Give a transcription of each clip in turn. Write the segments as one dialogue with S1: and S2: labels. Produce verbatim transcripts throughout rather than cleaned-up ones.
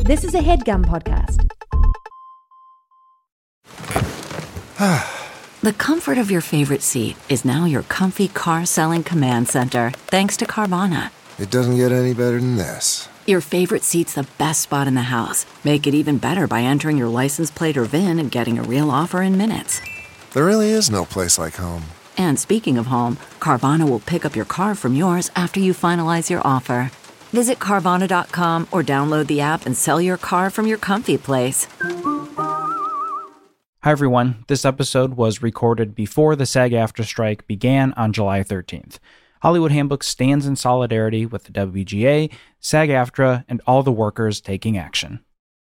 S1: This is a HeadGum podcast.
S2: The comfort of your favorite seat is now your comfy car selling command center, thanks to Carvana.
S3: It doesn't get any better than this.
S2: Your favorite seat's the best spot in the house. Make it even better by entering your license plate or V I N and getting a real offer in minutes.
S3: There really is no place like home.
S2: And speaking of home, Carvana will pick up your car from yours after you finalize your offer. Visit Carvana dot com or download the app and sell your car from your comfy place.
S4: Hi everyone, this episode was recorded before the SAG-AFTRA strike began on July thirteenth. Hollywood Handbook stands in solidarity with the W G A, SAG-AFTRA, and all the workers taking action.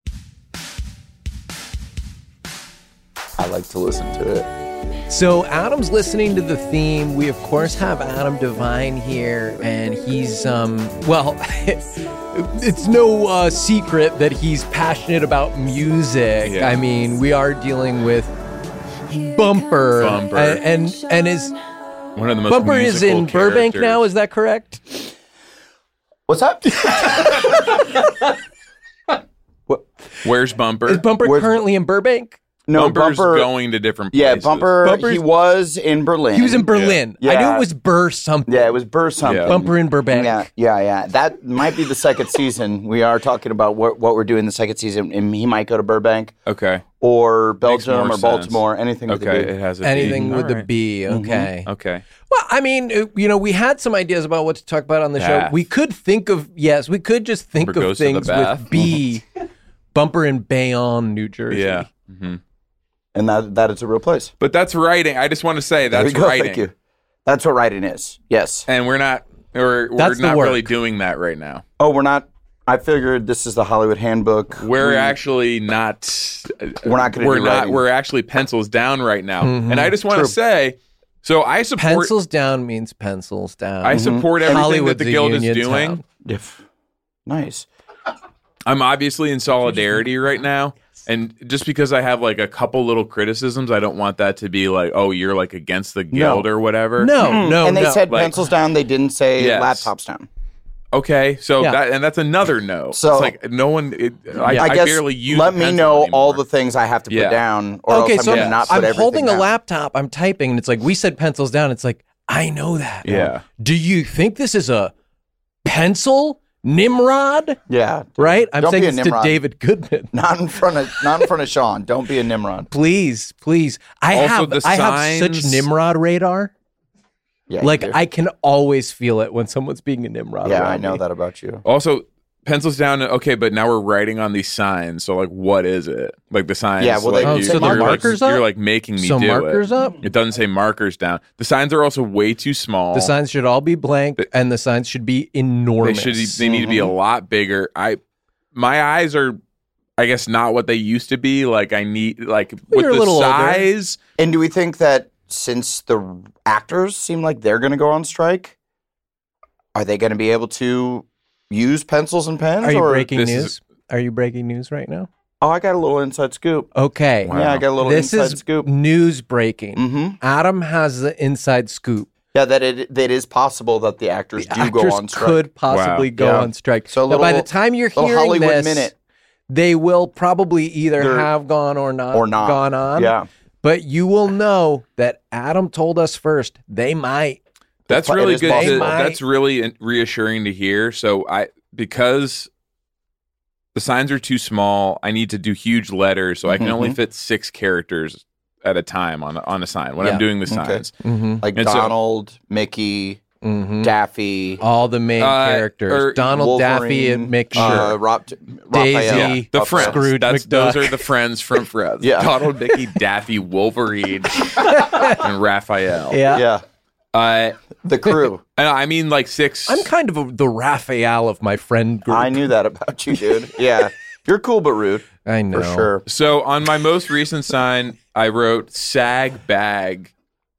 S5: I like to listen to it.
S6: So Adam's listening to the theme. We, of course, have Adam Devine here, and he's, um, well, it's no uh, secret that he's passionate about music.
S5: Yeah.
S6: I mean, we are dealing with Bumper.
S5: Bumper.
S6: And, and, and is...
S5: One of the most
S6: Bumper is in
S5: musical
S6: Burbank
S5: characters.
S6: now, is that correct?
S5: What's up? What? Where's Bumper?
S6: Is Bumper
S7: Where's-
S6: currently in Burbank?
S7: No,
S5: Bumper's
S7: Bumper.
S5: going to different
S7: Yeah,
S5: places.
S7: Bumper.
S6: Bumper's-
S7: He was in Berlin.
S6: He was in Berlin.
S7: Yeah.
S6: I knew
S7: Yeah.
S6: it was Burr something.
S7: Yeah, it was Burr something.
S5: Yeah.
S6: Bumper in Burbank.
S7: Yeah, yeah, yeah. That might be the second season. We are talking about what what we're doing the second season, and he might go to Burbank
S5: Okay.
S7: or
S5: Makes
S7: Belgium
S5: more
S7: or
S5: sense.
S7: Baltimore. Anything with
S5: Okay.
S7: the
S5: It
S7: B.
S5: has a
S6: Anything
S5: B.
S6: with the
S5: Alright.
S6: B. Okay.
S5: Okay.
S6: Well, I mean, uh, you know, we had some ideas about what to talk about on the show.
S5: Bath.
S6: We could think of, yes, we could just think
S5: Bumper
S6: of
S5: goes to the
S6: things
S5: bath.
S6: with B. Bumper in Bayonne, New Jersey.
S5: Yeah. hmm
S7: And that that is a real place.
S5: But that's writing. I just want to say
S7: There
S5: that's
S7: you go.
S5: writing.
S7: Thank you. That's what writing is. Yes.
S5: And we're not we're, we're
S6: That's the
S5: not
S6: work.
S5: really doing that right now.
S7: Oh, we're not. I figured this is the Hollywood Handbook.
S5: We're
S7: We-
S5: actually not
S7: We're not gonna
S5: We're
S7: do
S5: not
S7: writing.
S5: we're actually pencils down right now.
S6: Mhm.
S5: And I just want
S7: True.
S5: to say so I support
S6: Pencils down means pencils down.
S5: I support everything
S6: Hollywood's
S5: that the
S6: a
S5: guild is
S6: union
S5: doing.
S6: town.
S7: If, nice.
S5: I'm obviously in solidarity right now. And just because I have like a couple little criticisms, I don't want that to be like, oh, you're like against the guild or whatever.
S6: No, no,
S7: and they
S6: no.
S7: said
S5: Like-
S7: pencils down. They didn't say
S5: Yes.
S7: laptops down.
S5: Okay, so
S6: Yeah.
S5: that and that's another no.
S7: So-
S5: it's like no one. It, I,
S7: I,
S5: I
S7: guess
S5: barely use.
S7: let
S5: a
S7: me
S5: pencil
S7: know
S5: anymore.
S7: all the things I have to put
S5: Yeah.
S7: down, or
S6: Okay,
S7: else
S6: so
S7: I'm going to not put
S6: I'm
S7: everything
S6: holding
S7: down.
S6: a laptop, I'm typing, and it's like, we said pencils down. It's like, I know that.
S5: Yeah.
S6: Do you think this is a pencil Nimrod?
S7: Yeah,
S6: Right? I'm
S7: Don't
S6: saying
S7: be a
S6: this to
S7: Nimrod.
S6: David Goodman.
S7: not in front of not in front of Sean. Don't be a Nimrod.
S6: Please, please. I
S5: Also,
S6: have
S5: the
S6: I have such
S5: signs-
S6: Nimrod radar.
S7: Yeah,
S6: Like
S7: you do.
S6: I can always feel it when someone's being a Nimrod.
S7: yeah,
S6: around
S7: I know
S6: me.
S7: that about you.
S5: Also, pencils down. Okay, but now we're writing on these signs. So like, what is it? Like the signs.
S7: Yeah, well,
S5: like,
S7: they- Oh,
S5: you,
S7: so the
S5: you're,
S6: markers
S5: like,
S6: up?
S5: You're like making me
S6: So
S5: do
S6: markers
S5: it.
S6: up?
S5: It doesn't say markers down. The signs are also way too small.
S6: The signs should all be blank, and the signs should be
S5: They
S6: enormous.
S5: should. They need to be a
S7: Mm-hmm.
S5: lot bigger. I, my eyes are, I guess, not what they used to be. Like I need, like with
S6: You're a
S5: the
S6: little older.
S5: size.
S7: And do we think that since the actors seem like they're going to go on strike, are they going to be able to use pencils and pens?
S6: Are you
S7: or,
S6: breaking
S5: this
S6: news?
S5: is-
S6: Are you breaking news right now?
S7: Oh, I got a little inside scoop.
S6: Okay.
S7: Yeah, I got a little
S6: This
S7: inside
S6: is
S7: scoop.
S6: news breaking.
S7: Mm-hmm.
S6: Adam has the inside scoop.
S7: Yeah, that it that is possible that the actors
S6: The
S7: do
S6: actors
S7: go on strike.
S6: could possibly
S5: Wow.
S6: go
S7: Yeah.
S6: on strike.
S7: So a
S6: now, by
S7: little-
S6: the time you're
S7: little
S6: hearing
S7: Hollywood
S6: this,
S7: minute.
S6: they will probably either
S7: They're-
S6: have gone or not,
S7: or not.
S6: gone on.
S7: Yeah.
S6: But you will know that Adam told us first. They might.
S5: That's
S7: It
S5: really
S7: is
S5: good.
S7: possible.
S5: To,
S6: Might-
S5: that's really reassuring to hear. So I because the signs are too small, I need to do huge letters, so I can only
S7: Mhm.
S5: fit six characters at a time on a, on a sign when
S6: Yeah.
S5: I'm doing the
S7: Okay.
S5: signs.
S6: Mm-hmm.
S7: Like
S5: And so-
S7: Donald, Mickey,
S6: Mm-hmm.
S7: Daffy,
S6: All the main
S5: Uh,
S6: characters:
S5: or
S6: Donald, Daffy, and
S7: Wolverine,
S6: Mick.
S7: uh,
S6: Sure.
S7: Rob,
S6: Daisy,
S7: Raphael,
S6: Yeah,
S5: The
S7: Raphael.
S5: friends.
S6: Scrooge
S5: That's,
S6: McDuck.
S5: those are the friends from Friends.
S7: Yeah.
S5: Donald, Mickey, Daffy, Wolverine, and Raphael.
S6: Yeah.
S7: Yeah,
S5: Uh,
S7: the crew.
S5: and I mean like six.
S6: I'm kind of a, the Raphael of my friend group.
S7: I knew that about you, dude. Yeah, you're cool but rude
S6: I know.
S7: for sure.
S5: So on my most recent sign, I wrote "sag bag"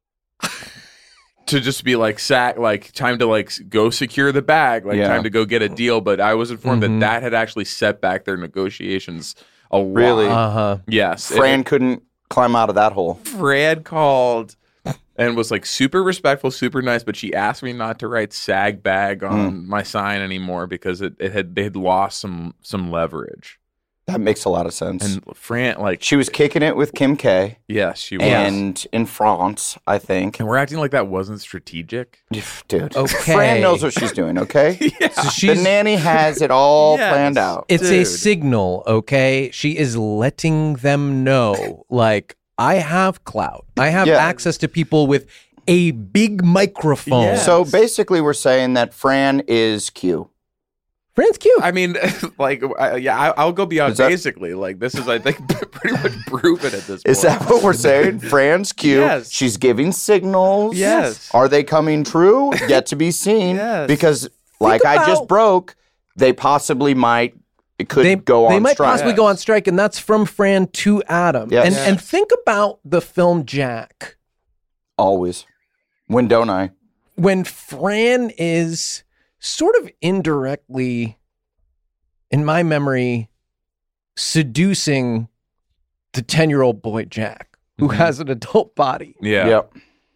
S5: to just be like "sag," like time to like go secure the bag, like
S7: Yeah.
S5: time to go get a deal. But I was informed
S6: Mhm.
S5: that that had actually set back their negotiations a lot.
S7: Really?
S6: Uh huh.
S5: Yes,
S7: Fran
S5: It-
S7: couldn't climb out of that hole.
S5: Fran called and was like super respectful, super nice, but she asked me not to write "sag bag" on
S7: Hmm.
S5: my sign anymore because it, it had they had lost some some leverage.
S7: That makes a lot of sense.
S5: And Fran, like
S7: she was kicking it with Kim K.
S5: Yes, she was.
S7: And in France, I think.
S5: And we're acting like that wasn't strategic.
S7: Dude.
S6: Okay.
S7: Fran knows what she's doing, okay?
S5: Yeah.
S6: So
S7: The
S6: she's,
S7: nanny has it all
S5: Yes.
S7: planned out.
S6: it's a
S5: Dude.
S6: signal, okay? She is letting them know, like, I have clout. I have
S7: Yeah.
S6: access to people with a big microphone.
S5: Yeah.
S7: So basically, we're saying that Fran is Q.
S6: Fran's cute.
S5: I mean, like, I, yeah, I, I'll go beyond
S7: Is that-
S5: basically. Like, this is, I think, pretty much proven at this point.
S7: Is that what we're saying? Fran's Q.
S5: Yes.
S7: She's giving signals.
S5: Yes.
S7: Are they coming true? Yet to be seen.
S5: Yes.
S7: Because, like I just
S6: about-
S7: broke, they possibly might. It could
S6: they
S7: go on
S6: They might
S7: strike.
S6: possibly go on strike, and that's from Fran to Adam.
S7: Yes.
S6: And
S7: Yes.
S6: and think about the film Jack.
S7: Always. When don't I?
S6: When Fran is sort of indirectly, in my memory, seducing the ten-year-old boy Jack, who
S5: Mhm.
S6: has an adult body.
S5: Yeah.
S7: Yep.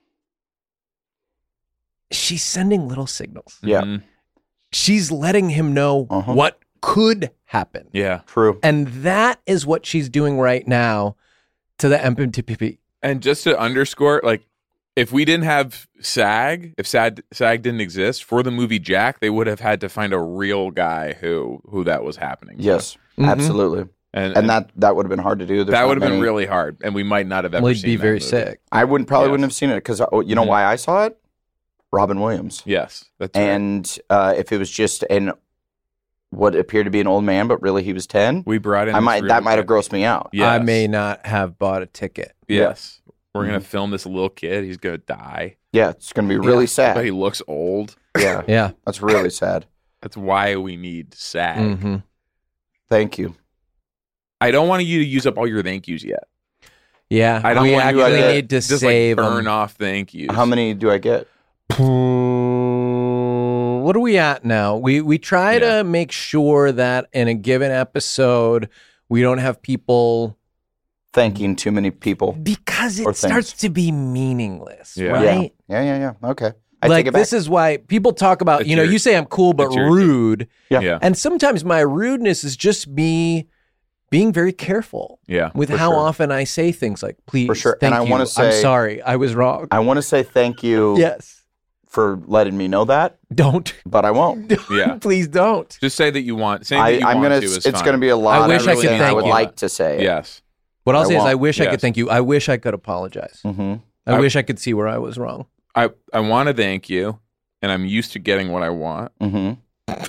S6: She's sending little signals.
S7: Yeah.
S5: Mhm.
S6: She's letting him know
S7: Uh-huh.
S6: what could happen.
S5: Yeah.
S7: True.
S6: And that is what she's doing right now to the M P P P.
S5: And just to underscore, like, if we didn't have SAG, if SAG, SAG didn't exist for the movie Jack, they would have had to find a real guy who who that was happening. to.
S7: Yes.
S6: Mhm.
S7: Absolutely.
S5: and,
S7: And that that would have been hard to do. There's
S5: that
S7: not
S5: would have been
S7: many-
S5: really hard, and we might not have ever.
S6: Well, he'd
S5: seen
S6: be
S5: that
S6: very
S5: movie.
S6: sick.
S7: I wouldn't probably
S5: Yes.
S7: wouldn't have seen it because you know
S5: Mhm.
S7: why I saw it? Robin Williams.
S5: Yes, that's right.
S7: And uh, if it was just an what appeared to be an old man, but really he was ten,
S5: we brought in.
S7: I
S5: this
S7: might
S5: really
S7: that might have
S5: good-
S7: grossed me out.
S5: Yes.
S6: I may not have bought a ticket.
S5: Yes, we're
S7: Mm-hmm.
S5: gonna film this little kid. He's gonna die,
S7: Yeah, it's gonna be really
S6: Yeah.
S5: but he
S7: sad.
S5: looks old.
S7: Yeah,
S6: Yeah.
S7: that's really sad.
S5: That's why we need SAG.
S6: Mm-hmm.
S7: Thank you.
S5: I don't want you to use up all your thank yous yet.
S6: Yeah.
S5: I don't
S6: we
S5: want you
S6: actually
S7: to
S6: need to
S5: Just
S6: save
S5: like burn
S6: them.
S5: off thank yous.
S7: How many do I get?
S6: What are we at now? We we try
S5: Yeah.
S6: to make sure that in a given episode we don't have people
S7: Thanking too many people.
S6: because
S7: Or
S6: it starts
S7: things.
S6: to be meaningless,
S5: Yeah.
S6: right?
S7: Yeah, yeah, yeah. Okay. I
S6: Like
S7: take it back.
S6: this is why people talk about,
S5: It's
S6: you know,
S5: your-
S6: you say I'm cool but
S5: it's your-
S6: rude.
S7: Yeah.
S5: Yeah,
S6: And sometimes my rudeness is just me being very careful
S5: yeah.
S6: with
S7: For
S6: how
S7: sure.
S6: often I say things like, please,
S7: For sure.
S6: thank
S7: And I
S6: you,
S7: wanna
S6: I'm
S7: say-
S6: sorry, I was wrong.
S7: I want to say thank you
S6: Yes.
S7: for letting me know that,
S6: Don't.
S7: but I won't.
S5: Yeah.
S6: Please don't.
S5: Just say that you want. Saying
S7: I,
S5: that you
S7: I'm
S5: want
S7: gonna.
S5: to is
S7: It's
S5: fine.
S7: gonna be a lot.
S6: I wish
S7: of
S6: I could
S7: everything I
S6: thank
S7: would
S6: you.
S7: like to say.
S5: Yes.
S6: What I'll
S7: I
S6: say is
S7: won't.
S6: I wish I
S5: Yes.
S6: could thank you. I wish I could apologize.
S7: Mm-hmm.
S6: I,
S5: I-
S6: wish I could see where I was wrong.
S5: I I want to thank you, and I'm used to getting what I want,
S7: Mm-hmm.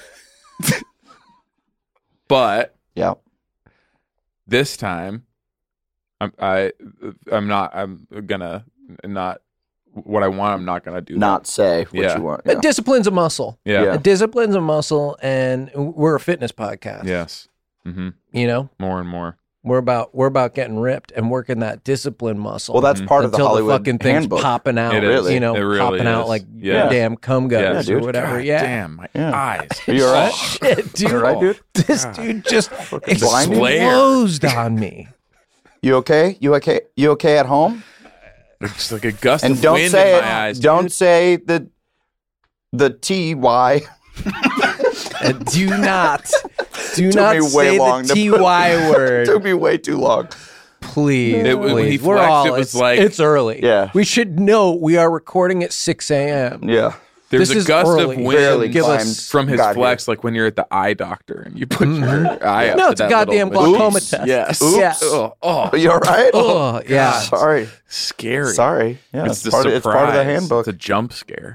S5: but
S7: Yeah.
S5: this time, I'm I I'm not. I'm gonna not what I want. I'm not gonna do. that.
S7: Not say what
S5: Yeah.
S7: you want.
S6: Uh,
S7: Yeah.
S6: Discipline's a muscle.
S5: Yeah.
S7: Yeah.
S6: A discipline's a muscle, and we're a fitness podcast.
S5: Yes. Mm-hmm.
S6: You know,
S5: More and more.
S6: we're about we're about getting ripped and working that discipline muscle.
S7: Well, that's part of the
S6: until
S7: Hollywood
S6: fucking thing's
S7: handbook.
S6: popping out.
S5: It
S7: is.
S6: You know,
S5: It really
S6: popping out
S5: is.
S6: like
S5: Yeah.
S6: damn cum guts
S5: Yeah,
S6: or
S7: dude.
S6: whatever.
S5: God
S6: yeah.
S5: Damn, my
S7: Yeah.
S5: eyes.
S7: Are you all right?
S6: Shit, dude.
S7: All right, dude?
S6: This dude just
S7: blinding?
S6: exploded on me.
S7: You okay? You okay? You okay at home?
S5: It's like a gust
S7: And
S5: of
S7: don't
S5: wind
S7: say
S5: in
S7: it.
S5: my eyes.
S7: Don't
S5: dude.
S7: say the the T Y.
S6: Uh, do not, do
S7: Took
S6: not
S7: me way
S6: say
S7: long
S6: the
S7: to
S6: T
S7: put-
S6: Y
S7: It
S6: word.
S7: took me way too long.
S6: Please,
S5: It- when
S6: please.
S5: he
S6: We're
S5: flexed,
S6: all.
S5: it was
S6: it's,
S5: like-
S6: it's early.
S7: Yeah.
S6: we should know we are recording at six a.m.
S7: Yeah.
S5: There's
S6: This
S5: a
S6: is
S5: gust
S6: early.
S5: of wind
S7: Barely
S6: Give
S7: climbed
S6: us-
S5: from his
S7: got here.
S5: flex, like when you're at the eye doctor and you put your eye up.
S6: No,
S5: to
S6: it's a
S5: that
S6: goddamn
S5: little
S6: glaucoma
S5: machine.
S6: test.
S5: Yes.
S6: Oops. Yeah.
S5: Oh, oh,
S7: Are you all right?
S6: Oh, yeah.
S7: Sorry.
S5: scary.
S7: Sorry. Yeah.
S5: It's
S7: It's,
S5: the
S7: part of,
S5: surprise.
S7: it's part of the handbook.
S5: It's a jump scare.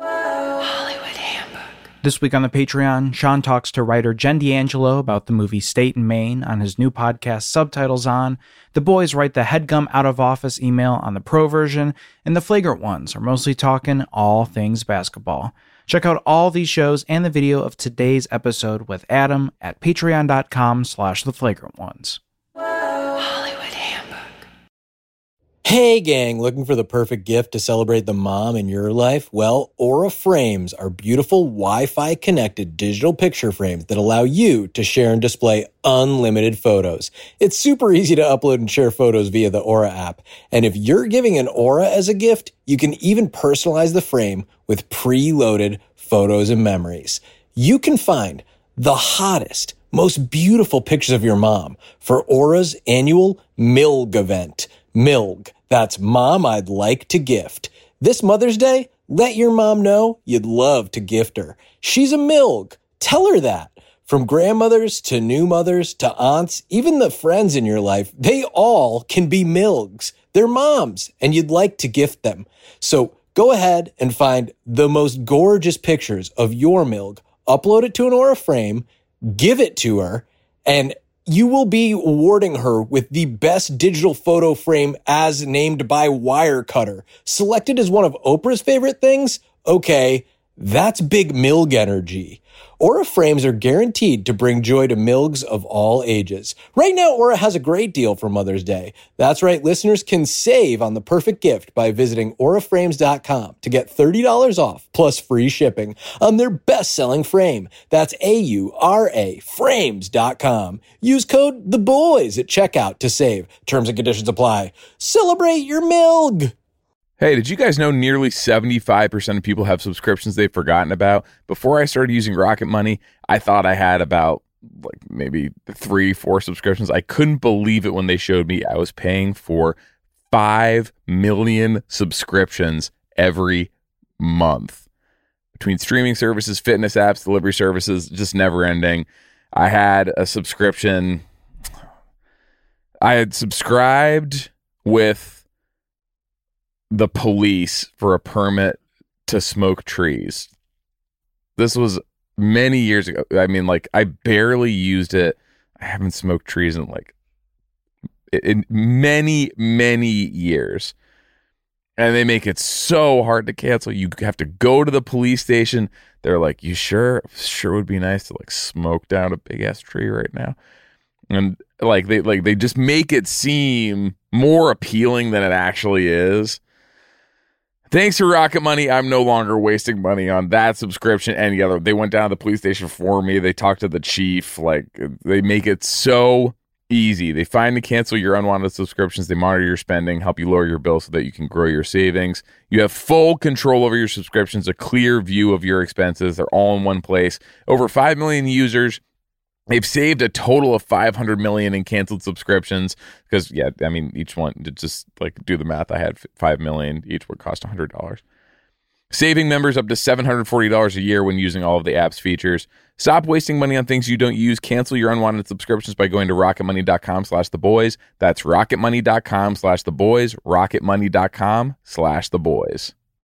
S4: This week on the Patreon, Sean talks to writer Jen D'Angelo about the movie State and Maine on his new podcast Subtitles On. The boys write the headgum out of office email on the pro version, and the flagrant ones are mostly talking all things basketball. Check out all these shows and the video of today's episode with Adam at patreon.com slash the flagrant ones.
S8: Hey gang, looking for the perfect gift to celebrate the mom in your life? Well, Aura Frames are beautiful Wi-Fi connected digital picture frames that allow you to share and display unlimited photos. It's super easy to upload and share photos via the Aura app. And if you're giving an Aura as a gift, you can even personalize the frame with preloaded photos and memories. You can find the hottest, most beautiful pictures of your mom for Aura's annual MILG event. MILG, that's Mom I'd Like to Gift. This Mother's Day, let your mom know you'd love to gift her. She's a MILG. Tell her that. From grandmothers to new mothers to aunts, even the friends in your life, they all can be MILGs. They're moms, and you'd like to gift them. So go ahead and find the most gorgeous pictures of your MILG, upload it to an Aura frame, give it to her, and you will be awarding her with the best digital photo frame as named by Wirecutter. Selected as one of Oprah's favorite things? Okay, that's big MILG energy. Aura frames are guaranteed to bring joy to MILGs of all ages. Right now, Aura has a great deal for Mother's Day. That's right, listeners can save on the perfect gift by visiting aura frames dot com to get thirty dollars off plus free shipping on their best-selling frame. That's A U R A frames dot com. Use code THEBOYS at checkout to save. Terms and conditions apply. Celebrate your MILG!
S5: Hey, did you guys know nearly seventy-five percent of people have subscriptions they've forgotten about? Before I started using Rocket Money, I thought I had about like maybe three, four subscriptions. I couldn't believe it when they showed me I was paying for five million subscriptions every month. Between streaming services, fitness apps, delivery services, just never ending. I had a subscription. I had subscribed with the police for a permit to smoke trees. This was many years ago. I mean, like, I barely used it. I haven't smoked trees in like in many, many years. And they make it so hard to cancel. You have to go to the police station. They're like, you sure? Sure would be nice to like smoke down a big ass tree right now. And like they like they just make it seem more appealing than it actually is. Thanks to Rocket Money, I'm no longer wasting money on that subscription. Any other, they went down to the police station for me. They talked to the chief. Like, they make it so easy. They find and cancel your unwanted subscriptions. They monitor your spending, help you lower your bill so that you can grow your savings. You have full control over your subscriptions, a clear view of your expenses. They're all in one place. Over five million users. They've saved a total of five hundred million in canceled subscriptions because, yeah, I mean, each one, to just like do the math, I had five million. Each would cost one hundred dollars. Saving members up to seven hundred forty dollars a year when using all of the app's features. Stop wasting money on things you don't use. Cancel your unwanted subscriptions by going to rocketmoney.com slash the boys. That's rocketmoney.com slash the boys. rocketmoney.com slash the boys.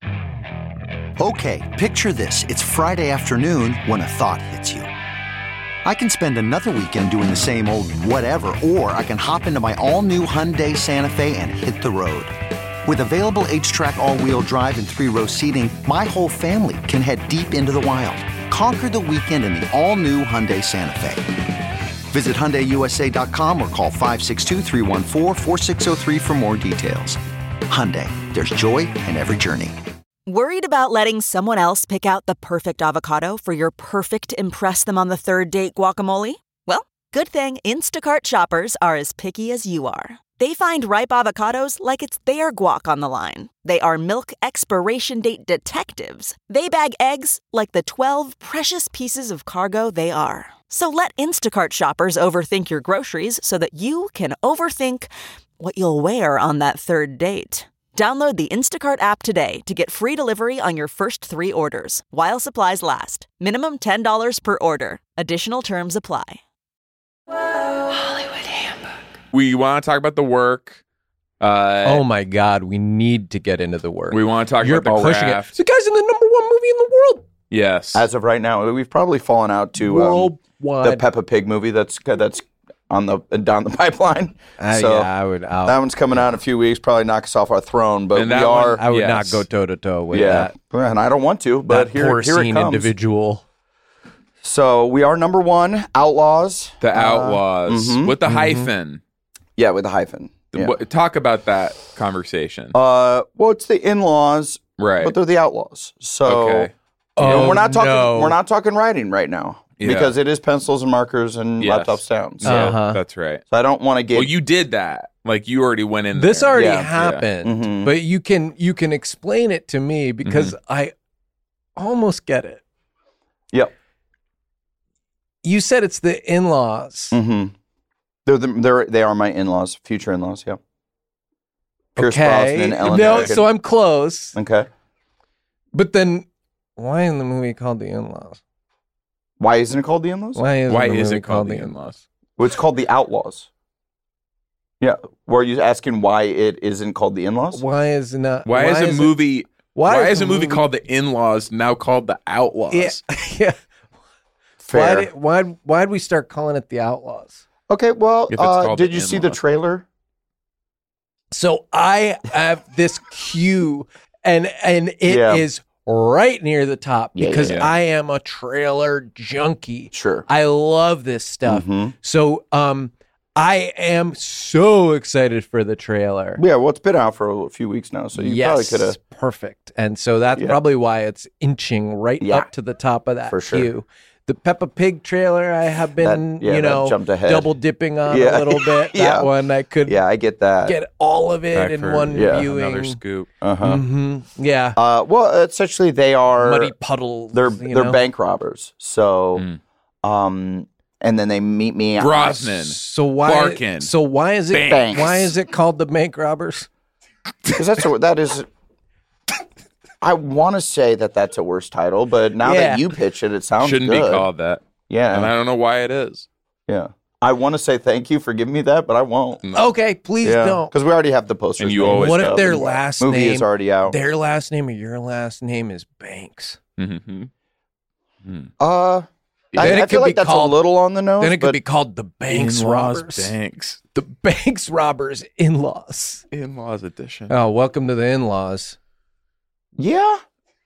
S9: Okay, picture this. It's Friday afternoon when a thought hits you. I can spend another weekend doing the same old whatever, or I can hop into my all-new Hyundai Santa Fe and hit the road. With available H-Track all-wheel drive and three-row seating, my whole family can head deep into the wild. Conquer the weekend in the all-new Hyundai Santa Fe. Visit Hyundai U S A dot com or call five six two, three one four, four six zero three for more details. Hyundai, there's joy in every journey.
S10: Worried about letting someone else pick out the perfect avocado for your perfect impress-them-on-the-third-date guacamole? Well, good thing Instacart shoppers are as picky as you are. They find ripe avocados like it's their guac on the line. They are milk expiration date detectives. They bag eggs like the twelve precious pieces of cargo they are. So let Instacart shoppers overthink your groceries so that you can overthink what you'll wear on that third date. Download the Instacart app today to get free delivery on your first three orders, while supplies last. Minimum ten dollars per order. Additional terms apply.
S1: Hollywood Handbook.
S5: We want to talk about the work. Uh,
S6: oh my God, we need to get into the work.
S5: We want to talk
S6: You're
S5: about the
S6: pushing
S5: craft.
S6: it. The guy's in the number one movie in the world.
S5: Yes.
S7: As of right now, we've probably fallen out to um,
S6: Worldwide.
S7: the Peppa Pig movie that's that's on the down the pipeline.
S6: Uh,
S7: so
S6: yeah, I would. I'll,
S7: that one's coming out in a few weeks. Probably knock us off our throne, but
S5: And
S7: we
S5: that
S7: are.
S5: one-
S6: I would
S5: Yes.
S6: not go toe to toe with
S7: yeah,
S6: that.
S7: and I don't want to, but
S6: that
S7: here, here it
S6: porcine
S7: comes.
S6: individual.
S7: So we are number one, Outlaws.
S5: The
S7: Uh,
S5: Outlaws
S7: mhm.
S5: with the
S6: Mhm.
S5: hyphen.
S7: Yeah, with a hyphen.
S5: The-
S7: Yeah.
S5: what- talk about that conversation.
S7: Uh, well, it's the in-laws,
S5: right.
S7: but they're the Outlaws. So
S5: Okay.
S7: you know,
S6: Oh,
S7: we're not talking.
S6: no.
S7: We're not talking writing right now
S5: Yeah.
S7: because it is pencils and markers and
S5: Yes.
S7: laptops down. So,
S5: Yeah,
S6: Uh-huh.
S5: that's right.
S7: so I don't want to get.
S5: Well, you did that. Like you already went in
S6: This
S5: there.
S6: already
S7: Yeah.
S6: happened,
S7: Mhm.
S6: but you can you can explain it to me because I almost get it.
S7: Yep.
S6: You said it's the in-laws.
S7: Mm-hmm. They're, the, they're they are my in-laws, future in-laws. Yeah. Pierce
S6: Okay.
S7: Brosnan, Ellen
S6: no,
S7: Arkin.
S6: so I'm close.
S7: Okay.
S6: But then, why in the movie called the in-laws?
S7: Why isn't it called the in-laws?
S6: Why is
S5: Why
S6: the
S5: is
S6: movie
S5: it called the in-laws?
S7: Well, it's called the Outlaws. Yeah. Were you asking why it isn't called the in-laws?
S6: Why is it not?
S5: Why, is a
S6: it-
S5: movie?
S6: why
S5: Why,
S6: is
S5: is a
S6: the
S5: movie
S6: movie-
S5: called The In-Laws now called The Outlaws?
S6: Yeah. yeah.
S7: Fair.
S6: Why did, why why'd we start calling it the Outlaws?
S7: Okay, well,
S5: If it's
S7: uh,
S5: called
S7: did
S5: The
S7: you see the
S5: In-Laws.
S7: trailer?
S6: So I have this cue, and and it is
S7: Yeah.
S6: right near the top
S7: Yeah,
S6: because
S5: yeah, yeah.
S6: I am a trailer junkie.
S7: Sure.
S6: I love this stuff.
S7: Mhm.
S6: So um, I am so excited for the trailer.
S7: Yeah, well, it's been out for a few weeks now, so you
S6: yes,
S7: probably could have.
S6: perfect. And so that's
S7: Yeah.
S6: probably why it's inching right
S7: Yeah.
S6: up to the top of that
S7: For sure.
S6: queue. The Peppa Pig trailer, I have been,
S7: That- yeah,
S6: you
S7: that
S6: know,
S7: jumped ahead.
S6: double dipping on
S7: Yeah.
S6: a little bit.
S7: Yeah.
S6: That one, I could
S7: Yeah, I get that.
S6: get all of it
S5: Back
S6: in
S5: for
S6: one
S7: yeah,
S6: viewing.
S5: Another scoop.
S7: Uh-huh.
S6: hmm Yeah.
S7: Uh, well, essentially, they are
S6: Muddy puddles.
S7: they're
S6: you
S7: they're
S6: know?
S7: bank robbers. So,
S5: Mm.
S7: um, and then they meet me.
S5: Brosnan.
S6: So why?
S5: Larkin.
S6: So why is it?
S7: Banks.
S6: Why is it called the bank robbers?
S7: Because that's a, that is. I want to say that that's a worse title, but now
S6: Yeah.
S7: that you pitch it, it sounds
S5: Shouldn't
S7: good.
S5: be called that.
S7: Yeah,
S5: And I don't know why it is.
S7: yeah. I want to say thank you for giving me that, but I won't.
S6: Okay, please
S7: Yeah,
S6: don't.
S7: because we already have the posters.
S5: And you
S7: made
S5: always
S6: What
S7: and
S6: if
S7: stuff,
S6: their
S7: and
S6: last
S7: movie
S6: name?
S7: is already out?
S6: Their last name or your last name is Banks.
S5: Mm-hmm.
S7: Uh, I,
S6: Then it
S7: I
S6: could
S7: feel
S6: be
S7: like that's
S6: called-
S7: a little on the nose.
S6: Then it could
S7: but
S6: be called the Banks
S5: In-laws
S6: Robbers.
S5: Banks.
S6: The Banks Robbers in-laws.
S5: In-laws edition.
S6: Oh, welcome to the in-laws.
S7: yeah.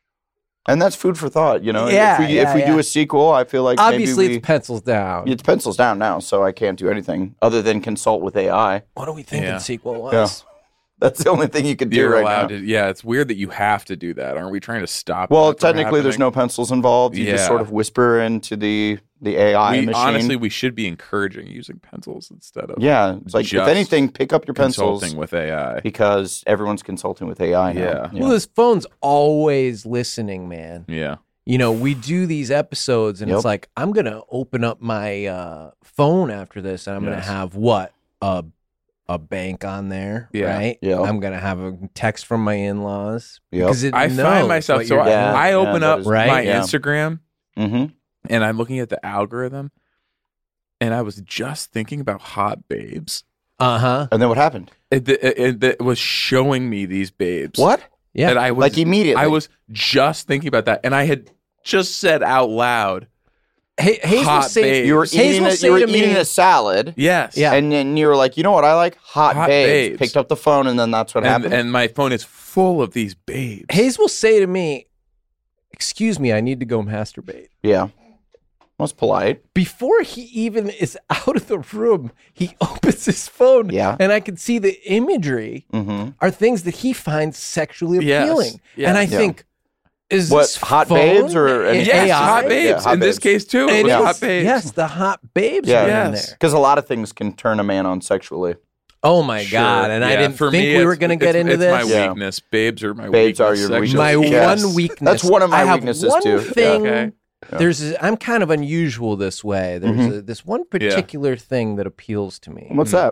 S7: And that's food for thought, you know.
S6: Yeah,
S7: if we,
S6: yeah,
S7: if we
S6: yeah.
S7: do a sequel, I feel like
S6: Obviously,
S7: maybe we,
S6: it's pencils down.
S7: it's pencils down now, so I can't do anything other than consult with A I.
S6: What do we think
S5: Yeah.
S6: the sequel was?
S7: Yeah. That's the only thing you can do
S5: You're
S7: right
S5: allowed
S7: now.
S5: to. Yeah, it's weird that you have to do that. Aren't we trying to stop?
S7: Well,
S5: that from
S7: technically, there's
S5: happening?
S7: no pencils involved. You just
S5: Yeah.
S7: sort of whisper into the the A I
S5: We,
S7: machine.
S5: honestly, we should be encouraging using pencils instead of
S7: yeah, it's like if
S5: just
S7: anything, pick up your pencils
S5: consulting with A I.
S7: because everyone's consulting with A I now.
S5: Yeah.
S6: Well, this phone's always listening, man.
S5: Yeah.
S6: You know, we do these episodes, and
S7: Yep.
S6: it's like I'm gonna open up my uh, phone after this, and I'm gonna
S5: Yes.
S6: have what a a bank on there,
S5: Yeah.
S6: right?
S7: Yep.
S6: I'm gonna have a text from my in-laws
S7: Yep.
S6: because it
S5: I
S6: knows
S5: find myself
S6: what
S5: so
S6: you're
S5: I,
S7: Yeah,
S6: doing.
S5: I
S7: yeah,
S5: open
S7: that
S5: up
S7: is-
S6: Right?
S5: my
S7: Yeah.
S5: Instagram
S7: Mm-hmm.
S5: and I'm looking at the algorithm, and I was just thinking about hot babes.
S6: Uh-huh.
S7: And then what happened?
S5: It, it, it, it was showing me these babes.
S7: What?
S6: Yeah.
S5: And I was
S7: Like immediately.
S5: I was just thinking about that, and I had just said out loud,
S6: Hey, Hayes will
S5: hot
S6: say,
S5: babes.
S7: You were
S6: Hayes
S7: eating
S6: will
S7: a,
S6: say
S7: you were
S6: to me-
S7: eating a salad.
S5: "Yes,
S6: Yeah.
S7: And then you were like, you know what I like? Hot,
S5: Hot
S7: babes.
S5: babes.
S7: Picked up the phone, and then that's what
S5: And,
S7: happened.
S5: and my phone is full of these babes.
S6: Hayes will say to me, "Excuse me, I need to go masturbate."
S7: yeah. Was polite.
S6: Before he even is out of the room, he opens his phone,
S7: Yeah.
S6: and I can see the imagery
S7: Mm-hmm.
S6: are things that he finds sexually
S5: Yes.
S6: appealing.
S5: Yes.
S6: And I
S7: Yeah.
S6: think, is
S7: What,
S6: this
S7: hot
S6: phone
S7: babes or an
S6: and
S5: Yes,
S6: A I?
S5: hot babes.
S7: Yeah, hot
S5: In this
S7: babes.
S5: case too, it
S6: It
S5: was
S6: is.
S5: hot babes.
S6: Yes, the hot babes
S7: Yeah.
S6: are in
S5: Yes.
S6: there.
S7: Because a lot of things can turn a man on sexually.
S6: Oh my
S5: Sure.
S6: god! And I
S5: Yeah,
S6: didn't
S5: for
S6: think
S5: me,
S6: we were
S5: it's-
S6: going to get
S5: it's-
S6: into
S5: it's
S6: this.
S5: my
S7: Yeah.
S5: weakness. Babes are my
S7: Babes
S5: weakness.
S7: are your
S5: sexually.
S7: weakness.
S6: My
S7: Yes.
S6: one weakness.
S7: That's one of my
S6: I have
S7: weaknesses,
S6: one
S7: too.
S6: Thing,
S5: Okay.
S6: There's, I'm kind of unusual this way. There's
S7: Mhm.
S6: a, this one particular thing that appeals to me.
S7: What's that?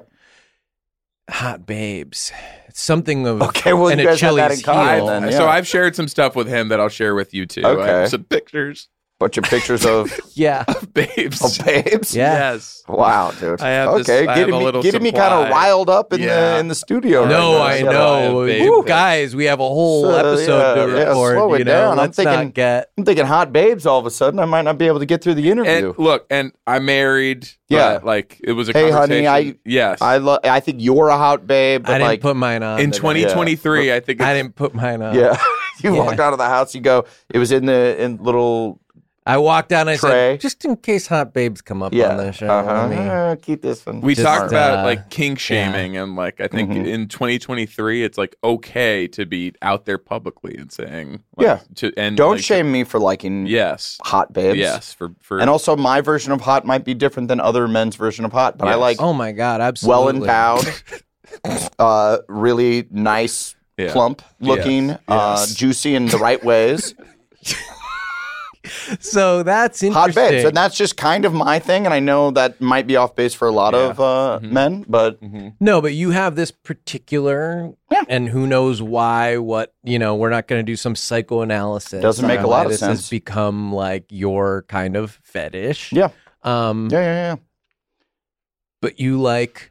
S6: Hot babes. It's something of
S7: Okay, well,
S6: and
S7: you
S6: a
S7: guys have that in
S6: Chili's
S7: common
S6: heel.
S7: then.
S5: I-
S7: Yeah.
S5: So I've shared some stuff with him that I'll share with you too. I have
S7: Okay.
S5: some pictures
S7: Bunch of pictures of,
S6: Yeah.
S5: of babes.
S7: of babes.
S6: Yeah.
S5: Yes.
S7: Wow, dude.
S5: I have this-
S7: okay,
S5: I
S7: getting
S5: have a
S7: me,
S5: little
S7: getting me
S5: supply.
S7: kind of riled up in
S5: Yeah.
S7: the in the studio.
S6: No,
S7: right
S6: I
S7: now.
S6: know.
S5: babe.
S6: Woo, guys, we have a whole
S7: So,
S6: episode
S7: yeah,
S6: to
S7: yeah,
S6: record.
S7: slow it
S6: you know,
S7: down. I'm
S6: let's
S7: thinking-
S6: not get.
S7: I'm thinking hot babes. All of a sudden, I might not be able to get through the interview.
S5: And look, and I'm married.
S7: Yeah.
S5: but, like it was a
S7: Hey, honey,
S5: conversation.
S7: I-
S5: yes.
S7: I lo- I think you're a hot babe, but
S6: I didn't
S7: like,
S6: put mine on.
S5: in
S6: today.
S5: twenty twenty-three, I think
S6: I
S5: it's,
S6: didn't put mine on.
S7: yeah, you
S6: Yeah.
S7: walked out of the house. You go. It was in the in little
S6: I walked down. I
S7: Tray.
S6: said, just in case hot babes come up
S7: yeah.
S6: on the show.
S7: uh-huh.
S6: let me-
S7: Uh, keep this one.
S5: we
S6: Just,
S5: talked about
S6: uh,
S5: like kink shaming and like I think
S7: Mhm.
S5: in twenty twenty-three it's like okay to be out there publicly and saying like,
S7: Yeah.
S5: to, and
S7: Don't
S5: like,
S7: shame me for liking
S5: yes
S7: hot babes.
S5: yes for for
S7: And also, my version of hot might be different than other men's version of hot, but I
S5: Yes.
S7: like
S6: Oh my god! Absolutely.
S7: well endowed, uh, really nice,
S5: Yeah.
S7: plump looking,
S5: Yes.
S7: uh,
S5: Yes.
S7: juicy in the right ways.
S6: So that's interesting.
S7: Hotbeds, and that's just kind of my thing, and I know that might be off base for a lot
S5: Yeah.
S7: of uh,
S5: Mhm.
S7: men, but
S5: Mm-hmm.
S6: No, but you have this particular,
S7: Yeah.
S6: and who knows why, what, you know, we're not going to do some psychoanalysis.
S7: Doesn't make
S6: on
S7: a lot
S6: why
S7: of
S6: this
S7: sense.
S6: has become like your kind of fetish.
S7: yeah,
S6: Um,
S7: yeah, yeah, yeah.
S6: But you like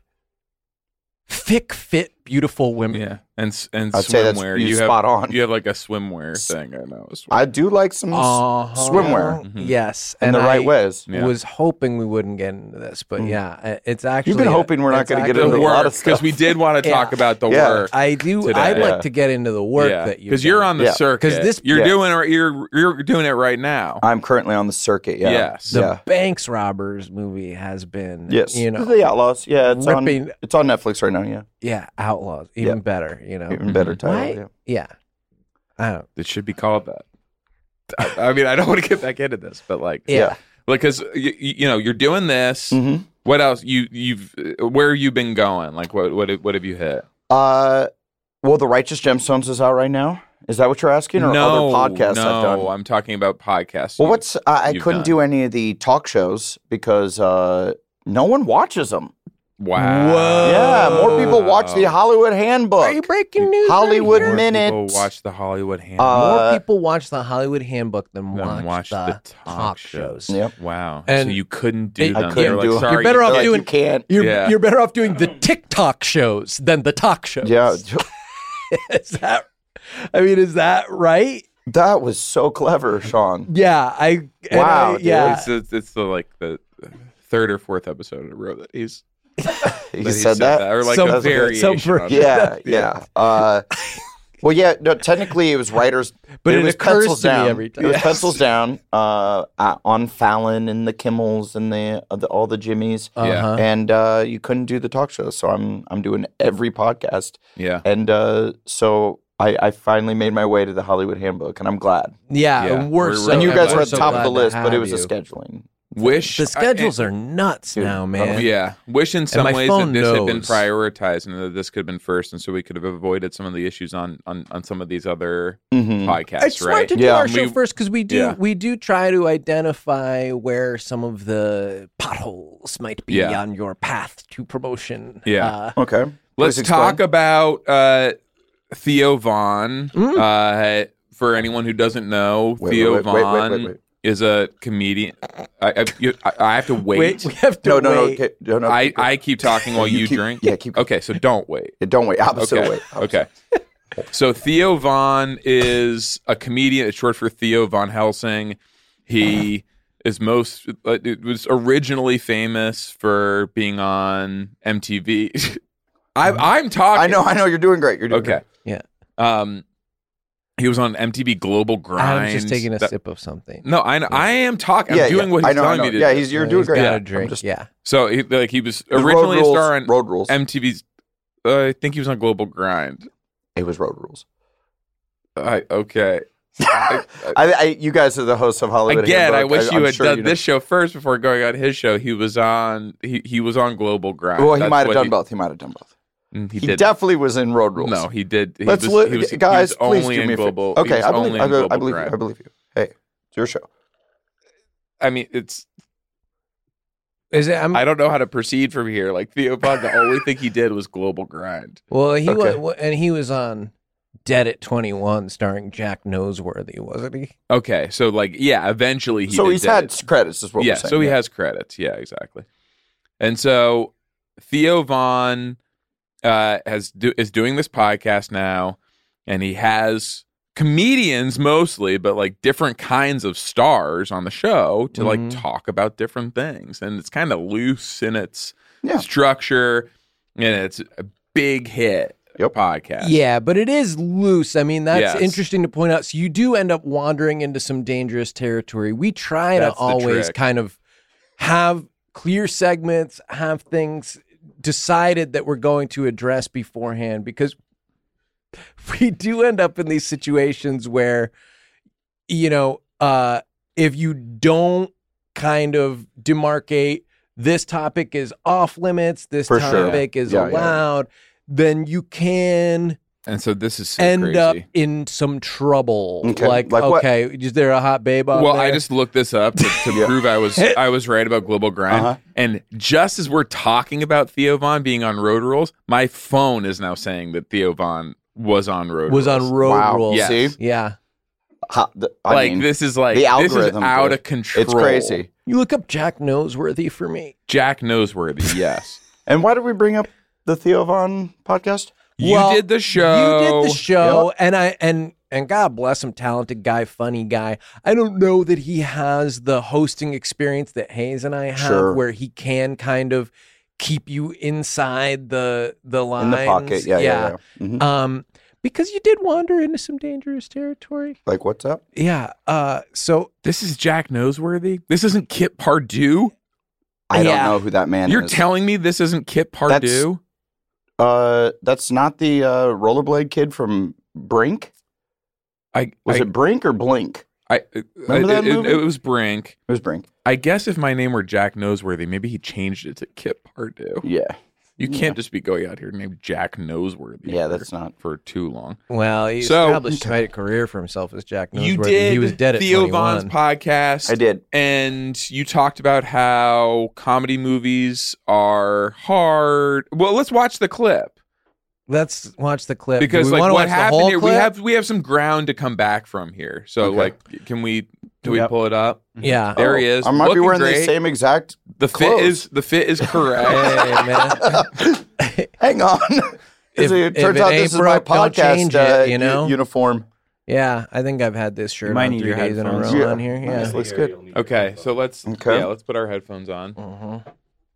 S6: thick, fit, beautiful women.
S5: Yeah, and s- and
S7: I'd say that's
S5: swimwear.
S7: you
S5: You have
S7: spot on.
S5: you have like a swimwear thing. I know. a swim-
S7: I do like some s-
S6: Uh-huh.
S7: swimwear
S5: Mhm.
S6: Yes.
S7: in
S6: and
S7: the right
S6: I
S7: ways.
S5: Yeah.
S6: was hoping we wouldn't get into this, but
S7: Mm.
S6: yeah, uh, it's actually.
S7: You've been hoping we're not
S6: it's
S7: gonna get
S6: actually-
S7: into
S5: the
S7: a lot
S5: work
S7: of stuff.
S5: because we did want to talk
S6: Yeah.
S5: about the
S7: Yeah.
S5: work.
S6: I do.
S5: today.
S6: I'd
S7: Yeah.
S6: like to get into the work
S5: yeah,
S6: that you
S5: because you're on the
S7: Yeah.
S5: circuit.
S6: 'Cause this-
S5: you're
S7: Yeah.
S5: doing it. You're you're doing it right now.
S7: I'm currently on the circuit. Yeah.
S5: Yes.
S6: The
S7: yeah.
S6: Banks Robbers movie has been.
S7: Yes.
S6: You know.
S7: The Outlaws. Yeah, it's
S6: ripping-
S7: on. It's on Netflix right now. Yeah.
S6: Yeah, Outlaws, even
S7: Yeah.
S6: better. You know.
S7: Even better title.
S6: Why?
S7: Yeah.
S6: Yeah. I don't.
S5: It should be called that. I, I mean, I don't want to get back into this, but like,
S6: Yeah.
S5: because you, you know, you're doing this.
S7: Mm-hmm.
S5: What else? You you've where have you been going? Like, what what what have you hit?
S7: Uh, well, the Righteous Gemstones is out right now. Is that what you're asking, or
S5: no,
S7: other podcasts
S5: no,
S7: I've done?
S5: I'm talking about podcasts.
S7: Well,
S5: you-
S7: what's I, I
S5: you've
S7: couldn't
S5: done.
S7: do any of the talk shows because uh, no one watches them.
S5: Wow.
S6: Whoa.
S7: Yeah, more people watch the Hollywood Handbook.
S6: Are you breaking news?
S7: Hollywood
S6: right here?
S7: Minute.
S5: People watch the Hollywood Handbook
S7: Uh,
S6: More people watch the Hollywood Handbook than
S5: than
S6: watch,
S5: watch
S6: the,
S5: the
S6: talk shows.
S7: Yep.
S5: Wow.
S6: And
S5: so you couldn't do
S6: I
S5: them.
S7: couldn't
S5: You're like,
S7: do 'em.
S5: sorry,
S6: You're better
S5: you-
S6: off
S7: Like,
S6: doing-
S7: you can't.
S6: You're
S5: Yeah.
S6: you're better off doing the TikTok shows than the talk shows.
S7: Yeah,
S6: Is that? I mean, is that right?
S7: that was so clever, Sean.
S6: Yeah. I. and
S7: Wow,
S6: I-
S7: dude.
S6: yeah.
S5: It's, it's, it's the like the third or fourth episode in a row that he's
S7: He
S5: that
S7: said that.
S5: or like
S6: Some-
S5: a variation.
S6: some
S5: on
S6: version.
S5: it.
S7: Yeah, yeah. Uh, well, yeah. No, technically, it was writers,
S6: But
S7: it,
S6: it
S7: was
S6: occurs
S7: pencils
S6: to me
S7: down.
S6: every time.
S7: It was
S6: Yes.
S7: pencils down uh, uh, on Fallon and the Kimmels and the, uh, the all the Jimmys,
S6: Uh-huh.
S7: and uh, you couldn't do the talk shows. So I'm I'm doing every podcast,
S5: Yeah.
S7: and uh, so I, I finally made my way to the Hollywood Handbook, and I'm glad.
S6: Yeah.
S5: Yeah.
S6: And we're
S5: We're
S6: so,
S7: and you
S5: really
S7: guys
S5: glad.
S7: were
S6: we're
S7: at the
S6: so
S7: top of the
S6: glad to
S7: list, but it
S6: have
S7: was the
S6: you.
S7: scheduling.
S5: Wish
S6: The schedules
S5: I-
S6: are nuts
S7: Dude,
S6: now,
S7: I
S6: man.
S7: don't-
S5: Yeah, wish in some
S6: my
S5: ways that
S6: phone
S5: this had been
S6: knows.
S5: prioritized and that this could have been first, and so we could have avoided some of the issues on on, on some of these other
S7: Mhm.
S5: podcasts.
S6: It's smart
S5: right?
S6: to do
S7: Yeah.
S6: our show
S5: We-
S6: first because we do
S5: yeah.
S6: we do try to identify where some of the potholes might be
S5: Yeah.
S6: on your path to promotion.
S5: Yeah.
S6: Uh,
S7: Okay,
S5: Let's
S7: Please explain.
S5: talk about uh, Theo Vaughn.
S6: Mm.
S5: Uh, for anyone who doesn't know,
S7: Wait,
S5: Theo
S7: wait, wait, wait,
S5: Vaughn
S7: wait, wait, wait.
S5: is a comedian. I, I, you, I, I have to wait.
S6: wait, we have to
S7: No, no, no,
S6: wait.
S7: okay, no, no.
S5: I,
S7: keep going.
S5: I keep talking while you,
S7: keep-
S5: drink.
S7: Yeah, keep.
S5: Okay, so don't wait.
S7: Yeah, don't wait. Opposite
S5: Okay.
S7: way.
S5: Okay. So Theo Vaughn is a comedian. It's short for Theo Von Helsing. He is most. uh, It was originally famous for being on M T V. I'm I'm talking.
S7: I know, I know. You're doing great. You're doing
S5: Okay.
S6: Yeah.
S5: Um, he was on M T V Global Grind.
S6: I'm just taking a
S5: That-
S6: sip of something.
S5: No, I know. I am talking. I'm
S7: Yeah,
S5: doing
S7: yeah.
S5: what
S7: I
S5: he's
S7: know, I
S5: telling
S7: know.
S5: me to
S7: Yeah,
S5: do.
S7: he's you're
S6: So
S7: doing
S6: he's
S7: great.
S6: got
S7: Yeah,
S6: a
S7: I'm
S6: drink.
S7: just-
S6: Yeah.
S5: So he like he was
S7: Road
S5: originally a
S7: rules,
S5: star on
S7: Road Rules.
S5: M T V's. Uh, I think he was on Global Grind.
S7: It was Road Rules.
S5: I okay. I,
S7: I, I, you guys are the hosts of Hollywood.
S5: Again, I
S7: Handbook.
S5: wish
S7: I'm
S5: you had
S7: sure
S5: done
S7: you know.
S5: this show first before going on his show. He was on. He, he was on Global Grind.
S7: Well, he
S5: That's
S7: might have
S5: what
S7: done
S5: he,
S7: both. He might have done both.
S5: Mm, He,
S7: He,
S5: did.
S7: definitely was in Road Rules.
S5: No, he did. He
S7: Let's
S5: was,
S7: look,
S5: he was, he
S7: guys.
S5: was
S7: Please
S5: only
S7: do me
S5: in
S7: a favor.
S5: global. he
S7: Okay,
S5: was
S7: I believe.
S5: only
S7: I
S5: in
S7: believe, I
S5: Global
S7: believe you.
S5: Grind.
S7: I believe you. Hey, it's your show.
S5: I mean, it's.
S6: Is it? I'm,
S5: I don't know how to proceed from here. Like Theo Vaughn, the only thing he did was Global Grind.
S6: well, he
S7: Okay.
S6: was, and he was on Dead at twenty-one, starring Jack Noseworthy, wasn't he?
S5: Okay, so like, yeah, eventually he.
S7: So
S5: did
S7: he's
S5: that.
S7: had credits, is what
S5: yeah,
S7: we're saying.
S5: so he has credits. Yeah, exactly. And so Theo Vaughn uh, has do, is doing this podcast now, and he has comedians mostly, but like different kinds of stars on the show to
S6: Mhm.
S5: like talk about different things, and it's kind of loose in its
S7: Yeah.
S5: structure, and it's a big hit
S7: Yep.
S5: podcast.
S6: Yeah, but it is loose. I mean, that's
S5: Yes.
S6: interesting to point out. So you do end up wandering into some dangerous territory. We try
S5: That's
S6: to
S5: the
S6: always
S5: trick.
S6: kind of have clear segments, have things decided that we're going to address beforehand, because we do end up in these situations where, you know, uh, if you don't kind of demarcate this topic is off limits, this
S7: For sure.
S6: topic is
S7: Yeah, yeah.
S6: allowed, then you can
S5: And so this is so
S6: end
S5: crazy.
S6: up in some trouble.
S7: Okay,
S6: Like,
S7: like what?
S6: okay, is there a hot babe out
S5: Well,
S6: there?
S5: I just looked this up to, to prove I was I was right about Global Grind.
S7: Uh-huh.
S5: And just as we're talking about Theo Von being on Road Rules, my phone is now saying that Theo Von was on Road
S6: was
S5: Rules.
S6: on Road
S7: Wow.
S6: Rules.
S5: Yes.
S7: See?
S6: Yeah.
S7: How, the, I
S5: like
S7: mean,
S5: this is like
S7: the
S5: this is
S7: algorithm,
S5: out
S7: dude.
S5: of control.
S7: It's crazy.
S6: You look up Jack Noseworthy for me.
S5: Jack Noseworthy, yes.
S7: And why did we bring up the Theo Von podcast?
S5: You
S6: Well,
S5: did the show.
S6: You did the show, and I and and God bless him, talented guy, funny guy. I don't know that he has the hosting experience that Hayes and I have,
S7: Sure.
S6: where he can kind of keep you inside the the lines,
S7: In the pocket. Yeah, yeah, yeah. Mhm.
S6: Um, because you did wander into some dangerous territory.
S7: Like, what's up?
S6: Yeah. Uh. So
S5: This is Jack Noseworthy? This isn't Kip Pardue?
S7: I don't
S6: Yeah.
S7: know who that man
S5: You're
S7: is.
S5: telling me this isn't Kip Pardue?
S7: uh, that's not the uh, rollerblade kid from Brink?
S5: I
S7: Was
S5: I,
S7: it Brink or Blink?
S5: I,
S7: Remember that
S5: it, it-
S7: movie?
S5: it was Brink.
S7: It was Brink.
S5: I guess if my name were Jack Noseworthy, maybe he changed it to Kip Pardue.
S7: Yeah.
S5: You can't just be going out here named Jack Noseworthy.
S7: Yeah,
S5: for-
S7: that's not.
S5: for too long.
S6: well, he
S5: So-
S6: established quite a career for himself as Jack Noseworthy.
S5: You did
S6: He was dead at
S5: Theo Von's
S6: twenty-one.
S5: podcast.
S7: I did.
S5: And you talked about how comedy movies are hard. Well, let's watch the clip.
S6: Let's watch the clip. Do
S5: Because
S6: we
S5: like
S6: wanna
S5: what
S6: watch the
S5: happened
S6: whole
S5: here, we
S6: clip?
S5: have we have some ground to come back from here. So
S7: Okay.
S5: like, can we do we
S6: Yep.
S5: pull it up?
S6: Yeah.
S5: There he is.
S7: I might be
S5: looking
S7: wearing
S5: great.
S7: the same exact.
S5: The fit
S7: clothes.
S5: is the fit is correct.
S6: Hey, man.
S7: Hang on. 'Cause
S6: If-
S7: it
S6: if
S7: turns
S6: it
S7: out
S6: ain't
S7: this is my
S6: broke, don't
S7: podcast
S6: change it,
S7: uh,
S6: you know?
S7: u- uniform.
S6: Yeah, I think I've had this shirt
S4: might
S6: on
S4: need
S6: three
S4: your
S6: days in a row
S4: headphones.
S7: Yeah.
S6: on here. Yeah.
S7: Nice, looks good.
S5: Okay, so let's
S7: Okay.
S5: yeah, let's put our headphones on.
S6: Mhm.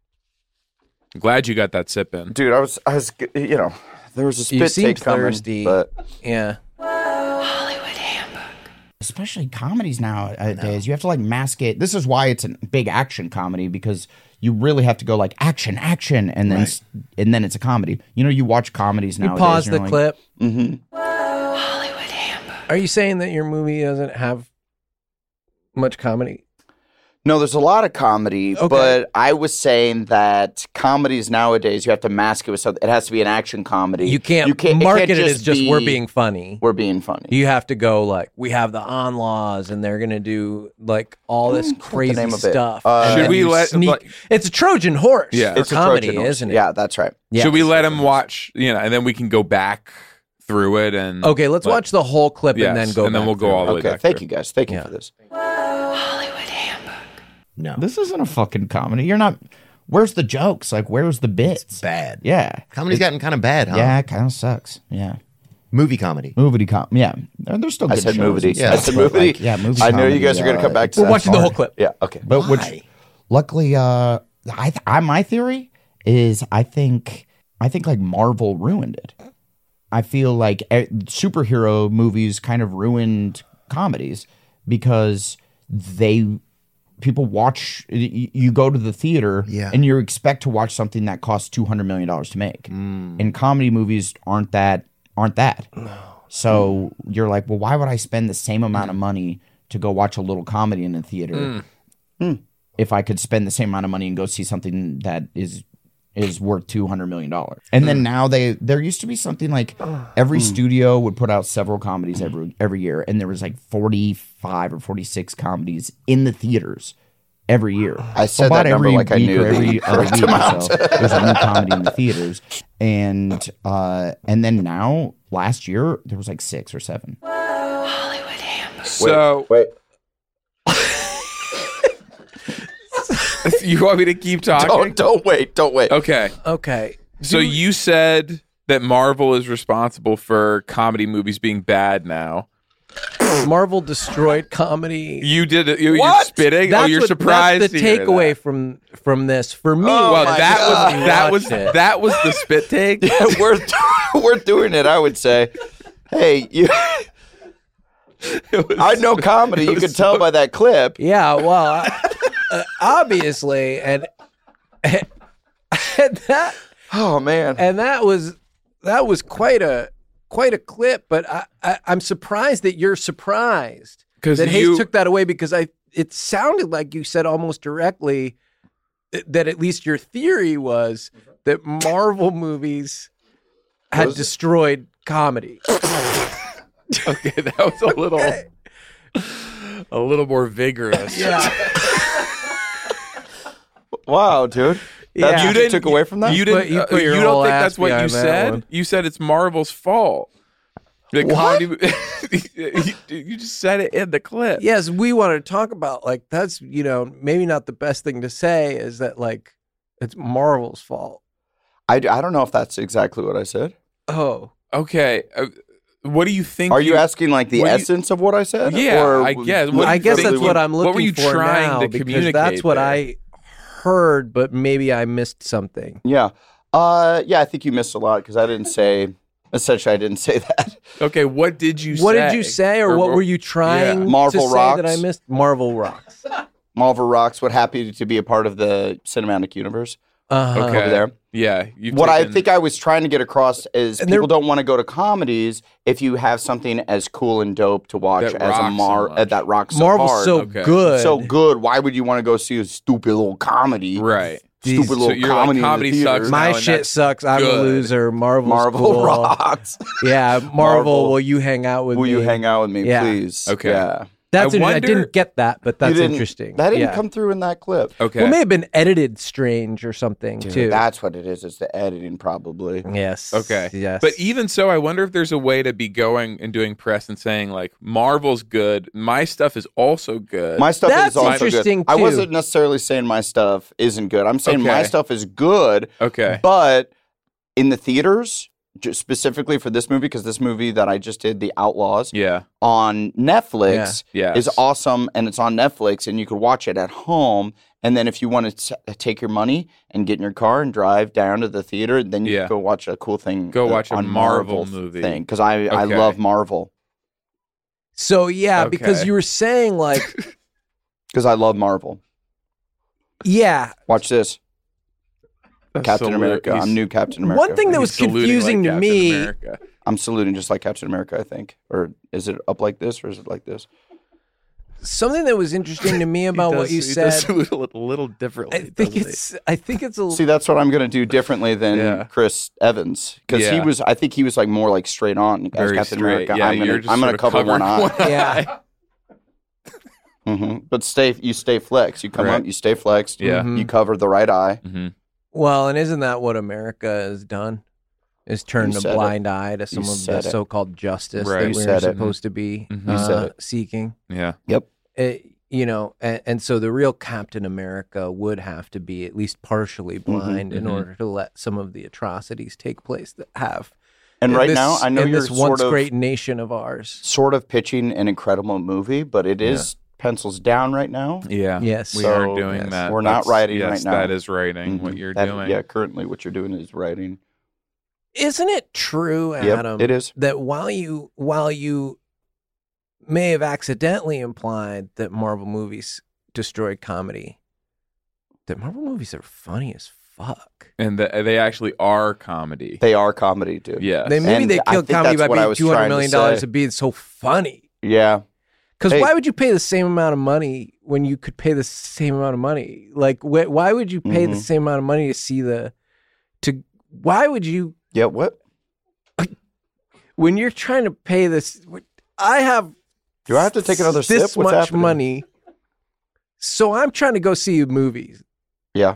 S5: Glad you got that sip in.
S7: Dude, I was, I was, you know, there was a spit
S6: You seem
S7: take coming,
S6: thirsty.
S7: but
S6: Yeah.
S11: Especially comedies nowadays, you have to like mask it. This is why it's a big action comedy, because you really have to go like action, action, and then s and then it's a comedy. You know, you watch comedies
S6: You
S11: nowadays.
S6: pause
S11: and
S6: the
S11: you're like,
S6: clip.
S7: mm-hmm.
S6: Are you saying that your movie doesn't have much comedy?
S7: no, there's a lot of comedy.
S6: Okay.
S7: But I was saying that comedies nowadays, you have to mask it with something. It has to be an action comedy.
S6: You can't,
S7: You can't
S6: market
S7: can't
S6: it as just
S7: be,
S6: we're being funny.
S7: we're being funny.
S6: You have to go like, we have the on laws and they're going to do like all this crazy
S7: name of it?
S6: stuff.
S7: Uh,
S6: And
S5: Should
S6: then
S5: we
S6: you
S5: let-
S6: sneak?
S5: like-
S6: It's a Trojan horse
S5: Yeah.
S6: for
S7: It's a
S6: comedy,
S7: Trojan horse.
S6: isn't it?
S7: Yeah, that's right.
S6: Yeah.
S5: Should we let him watch, you know, and then we can go back through it and
S6: Okay, let's
S5: Let-
S6: watch the whole clip
S5: Yes,
S6: and then go
S5: and then
S6: back
S5: we'll go
S6: through
S5: all
S6: it.
S5: the way
S7: Okay,
S5: back
S7: thank
S5: through.
S7: you guys. Thank you
S6: Yeah.
S7: for this.
S11: No, this isn't a fucking comedy. You're not. Where's the jokes? Like, where's the bits?
S12: Bad.
S11: Yeah,
S12: Comedy's gotten kind of bad, huh?
S11: yeah, it kind of sucks. Yeah,
S12: Movie comedy.
S11: movie com. Yeah, They're- there's still
S7: I
S11: good
S7: said
S11: shows
S7: movie.
S11: and
S12: Yeah.
S7: I
S11: stuff,
S7: said
S11: but,
S7: movie.
S11: like, yeah, movie.
S7: I know you
S11: comedy,
S7: guys are going to
S11: uh,
S7: come back to
S6: We're
S7: that.
S6: watching the
S11: hard.
S6: whole clip.
S7: Yeah, okay.
S11: But which,
S12: Why?
S11: luckily, uh, I, I my theory is I think I think like Marvel ruined it. I feel like eh, superhero movies kind of ruined comedies because they people watch. y- You go to the theater
S12: Yeah.
S11: and you expect to watch something that costs two hundred million dollars to make, and comedy movies aren't that aren't that. So you're like, well, why would I spend the same amount of money to go watch a little comedy in the theater if I could spend the same amount of money and go see something that is is worth two hundred million dollars? And then now they there used to be something like every studio would put out several comedies every every year, and there was like forty-five or forty-six comedies in the theaters every year.
S7: I
S11: So
S7: said
S11: about
S7: that number
S11: every
S7: like I
S11: week
S7: knew
S11: or
S7: the
S11: every other
S7: correct
S11: week or
S7: amount.
S11: so, there's a new comedy in the theaters. And uh and then now last year there was like six or seven.
S5: So
S7: Wait.
S5: you want me to keep talking?
S7: Don't, don't wait. Don't wait.
S5: Okay.
S6: Okay.
S5: So you said that Marvel is responsible for comedy movies being bad now.
S6: Marvel destroyed comedy.
S5: You did it. You, you're
S6: What?
S5: spitting.
S6: That's
S5: oh, you're
S6: what-
S5: surprised.
S6: That's the
S5: to hear
S6: takeaway
S5: that.
S6: from from this for me.
S7: Oh
S5: Well,
S7: my
S5: that
S7: God.
S5: was that was
S6: Watched it.
S5: that was the spit take.
S7: Yeah, we're we're doing it. I would say. Hey, you.
S5: It was-
S7: I know comedy. You
S5: was
S7: can tell
S5: so-
S7: by that clip.
S6: Yeah, well, I- uh, obviously, and, and that
S7: Oh man.
S6: and that was that was quite a quite a clip. But I, I I'm surprised that you're surprised
S5: 'Cause
S6: that
S5: you-
S6: Hayes took that away, because I it sounded like you said almost directly that at least your theory was that Marvel movies had
S7: Was it?
S6: destroyed comedy.
S5: Okay, that was a little, a little more vigorous.
S6: Yeah.
S7: Wow, dude.
S6: Yeah.
S7: That's
S5: You
S7: what you
S5: didn't
S7: took away from that?
S5: You
S6: put-
S5: didn't.
S6: you
S5: uh,
S6: put your
S5: you don't
S6: whole
S5: think
S6: ass
S5: that's what you
S6: behind that
S5: said?
S6: one.
S5: You said it's Marvel's fault. The
S6: What?
S5: comedy. you, you just said it in the clip.
S6: Yes, we want to talk about like that's you know maybe not the best thing to say is that like it's Marvel's fault.
S7: I, I don't know if that's exactly what I said.
S6: Oh,
S5: Okay. Uh, what do you think?
S7: Are you asking like the
S5: what do you-
S7: essence of what I said?
S5: Yeah,
S7: Or
S5: I guess.
S7: what
S5: What
S7: do
S6: I
S7: you
S6: guess
S7: think
S6: that's
S7: we-
S6: what I'm looking
S5: what were you
S6: for
S5: trying
S6: now
S5: to
S6: because
S5: communicate
S6: that's what
S5: there?
S6: I heard, but maybe I missed something.
S7: Yeah. Uh, yeah, I think you missed a lot because I didn't say, essentially, I didn't say that.
S5: Okay, what did you
S6: What
S5: say?
S6: did you say, or, what were you trying
S5: Yeah.
S7: Marvel
S6: to say
S7: rocks.
S6: that I missed? Marvel rocks.
S7: Marvel rocks. What happy to be a part of the cinematic universe
S6: Uh-huh.
S5: Okay.
S7: over there.
S5: Yeah. You've
S7: What I
S5: taken-
S7: think I was trying to get across is
S6: And
S7: people
S6: there-
S7: don't want to go to comedies if you have something as cool and dope to watch
S5: That
S7: as a
S5: rocks so
S7: Mar
S5: much.
S7: uh, that rocks so
S6: Marvel's
S7: hard.
S6: so
S5: Okay.
S6: good.
S7: so good. Why would you want to go see a stupid little comedy?
S5: Right.
S7: Stupid
S6: These-
S7: little
S5: So you're like,
S7: comedy. in the
S5: comedy
S7: theater.
S5: sucks
S6: My
S5: now, and
S6: shit
S5: that's
S6: sucks. I'm a
S5: good.
S6: loser. Marvel's
S7: Marvel
S6: cool.
S7: rocks.
S6: Yeah, Marvel,
S7: Marvel.
S6: will you hang out with
S7: Will
S6: me?
S7: you hang out with me,
S6: Yeah.
S7: please?
S5: Okay.
S7: Yeah.
S6: That's
S5: I
S6: interesting. I
S5: wonder-
S6: didn't get that, but that's
S7: You didn't-
S6: interesting.
S7: That didn't
S6: Yeah.
S7: come through in that clip.
S5: Okay.
S6: Well, it may have been edited strange or something
S7: Dude,
S6: too.
S7: that's what it is. It's the editing, probably.
S6: yes.
S5: Okay.
S6: Yes.
S5: But even so, I wonder if there's a way to be going and doing press and saying like Marvel's good, my stuff is also good.
S7: My stuff
S6: That's
S7: is also
S6: interesting,
S7: good. I
S6: too.
S7: wasn't necessarily saying my stuff isn't good. I'm saying my
S5: Okay.
S7: stuff is good,
S5: okay.
S7: but in the theaters, ju- specifically for this movie, because this movie that I just did, The Outlaws,
S5: Yeah.
S7: on Netflix
S5: Yeah.
S7: is
S5: Yes.
S7: awesome, and it's on Netflix, and you could watch it at home. And then if you want to t- take your money and get in your car and drive down to the theater, then you
S5: Yeah.
S7: can go watch a cool thing.
S5: Go
S7: uh,
S5: watch a
S7: on
S5: Marvel
S7: Marvel
S5: movie.
S7: thing because I I
S5: Okay.
S7: love Marvel
S6: so yeah, because
S5: Okay.
S6: you were saying like,
S7: because I love Marvel.
S6: yeah.
S7: Watch this,
S5: That's
S7: Captain
S5: salu-
S7: America.
S5: he's-
S7: I'm new Captain America.
S6: One thing that was
S5: he's saluting
S6: confusing
S5: like
S6: to
S5: Captain
S6: me.
S5: America.
S7: I'm saluting just like Captain America, I think. Or is it up like this, or is it like this?
S6: Something that was interesting to me about
S5: He
S6: what
S5: does-
S6: you
S5: he
S6: said.
S5: does salute a little, little differently.
S6: I think
S5: doesn't he?
S6: it's. I think it's a.
S7: See, that's what I'm going to do differently than
S5: Yeah.
S7: Chris Evans because he
S5: Yeah.
S7: was. I think he was like more like straight on as
S5: Very
S7: Captain
S5: straight.
S7: America.
S5: Yeah,
S7: I'm
S5: you're
S7: gonna,
S5: just
S7: I'm gonna
S5: sort of
S7: cover one
S5: covering
S7: eye.
S5: one
S6: yeah.
S7: hmm But stay, you stay flexed. You come
S5: Right.
S7: up, you stay flexed.
S5: Yeah.
S7: You cover the right eye.
S5: Mm-hmm.
S6: Well, and isn't that what America has done? Is turned
S7: You
S6: a
S7: said it.
S6: blind eye to some
S7: You
S6: of the
S7: said it.
S6: so-called justice
S5: Right.
S6: that
S5: You
S6: we're
S7: said it.
S6: supposed to be
S5: Mhm.
S7: You
S6: uh,
S7: said it.
S6: seeking.
S5: Yeah.
S7: Yep.
S6: It, you know, and, and so the real Captain America would have to be at least partially blind in
S5: mhm.
S6: order to let some of the atrocities take place that have.
S7: And
S6: in
S7: right
S6: this-
S7: now, I know
S6: in
S7: you're
S6: this once
S7: sort of
S6: great nation of ours.
S7: sort of pitching an incredible movie, but it is pencils down right now.
S5: Yeah.
S6: Yes.
S5: We
S7: So,
S5: are doing
S6: yes.
S5: that.
S7: We're not
S5: That's-
S7: writing
S5: yes,
S7: right now.
S5: That is writing what
S7: Mhm.
S5: you're
S7: That-
S5: doing.
S7: Yeah, currently what you're doing is writing.
S6: Isn't it true,
S7: Yep,
S6: Adam?
S7: it is.
S6: That while you while you may have accidentally implied that Marvel movies destroy comedy, that Marvel movies are funny as fuck.
S5: And the, they actually are comedy.
S7: They are comedy, dude.
S5: Yes.
S6: They maybe
S7: And
S6: they
S7: I
S6: killed
S7: think
S6: comedy
S7: that's
S6: by
S7: what I
S6: being
S7: was
S6: two hundred
S7: trying to
S6: million dollars
S7: say.
S6: to being so funny.
S7: Yeah.
S6: Because
S7: Hey.
S6: why would you pay the same amount of money when you could pay the same amount of money? Like, wh- why would you pay the
S7: Mhm.
S6: same amount of money to see the to? Why would you
S7: Yeah, what?
S6: when you're trying to pay this? I have.
S7: Do I have to take another sip?
S6: this
S7: What's
S6: much
S7: happening?
S6: money? So I'm trying to go see movies.
S7: Yeah.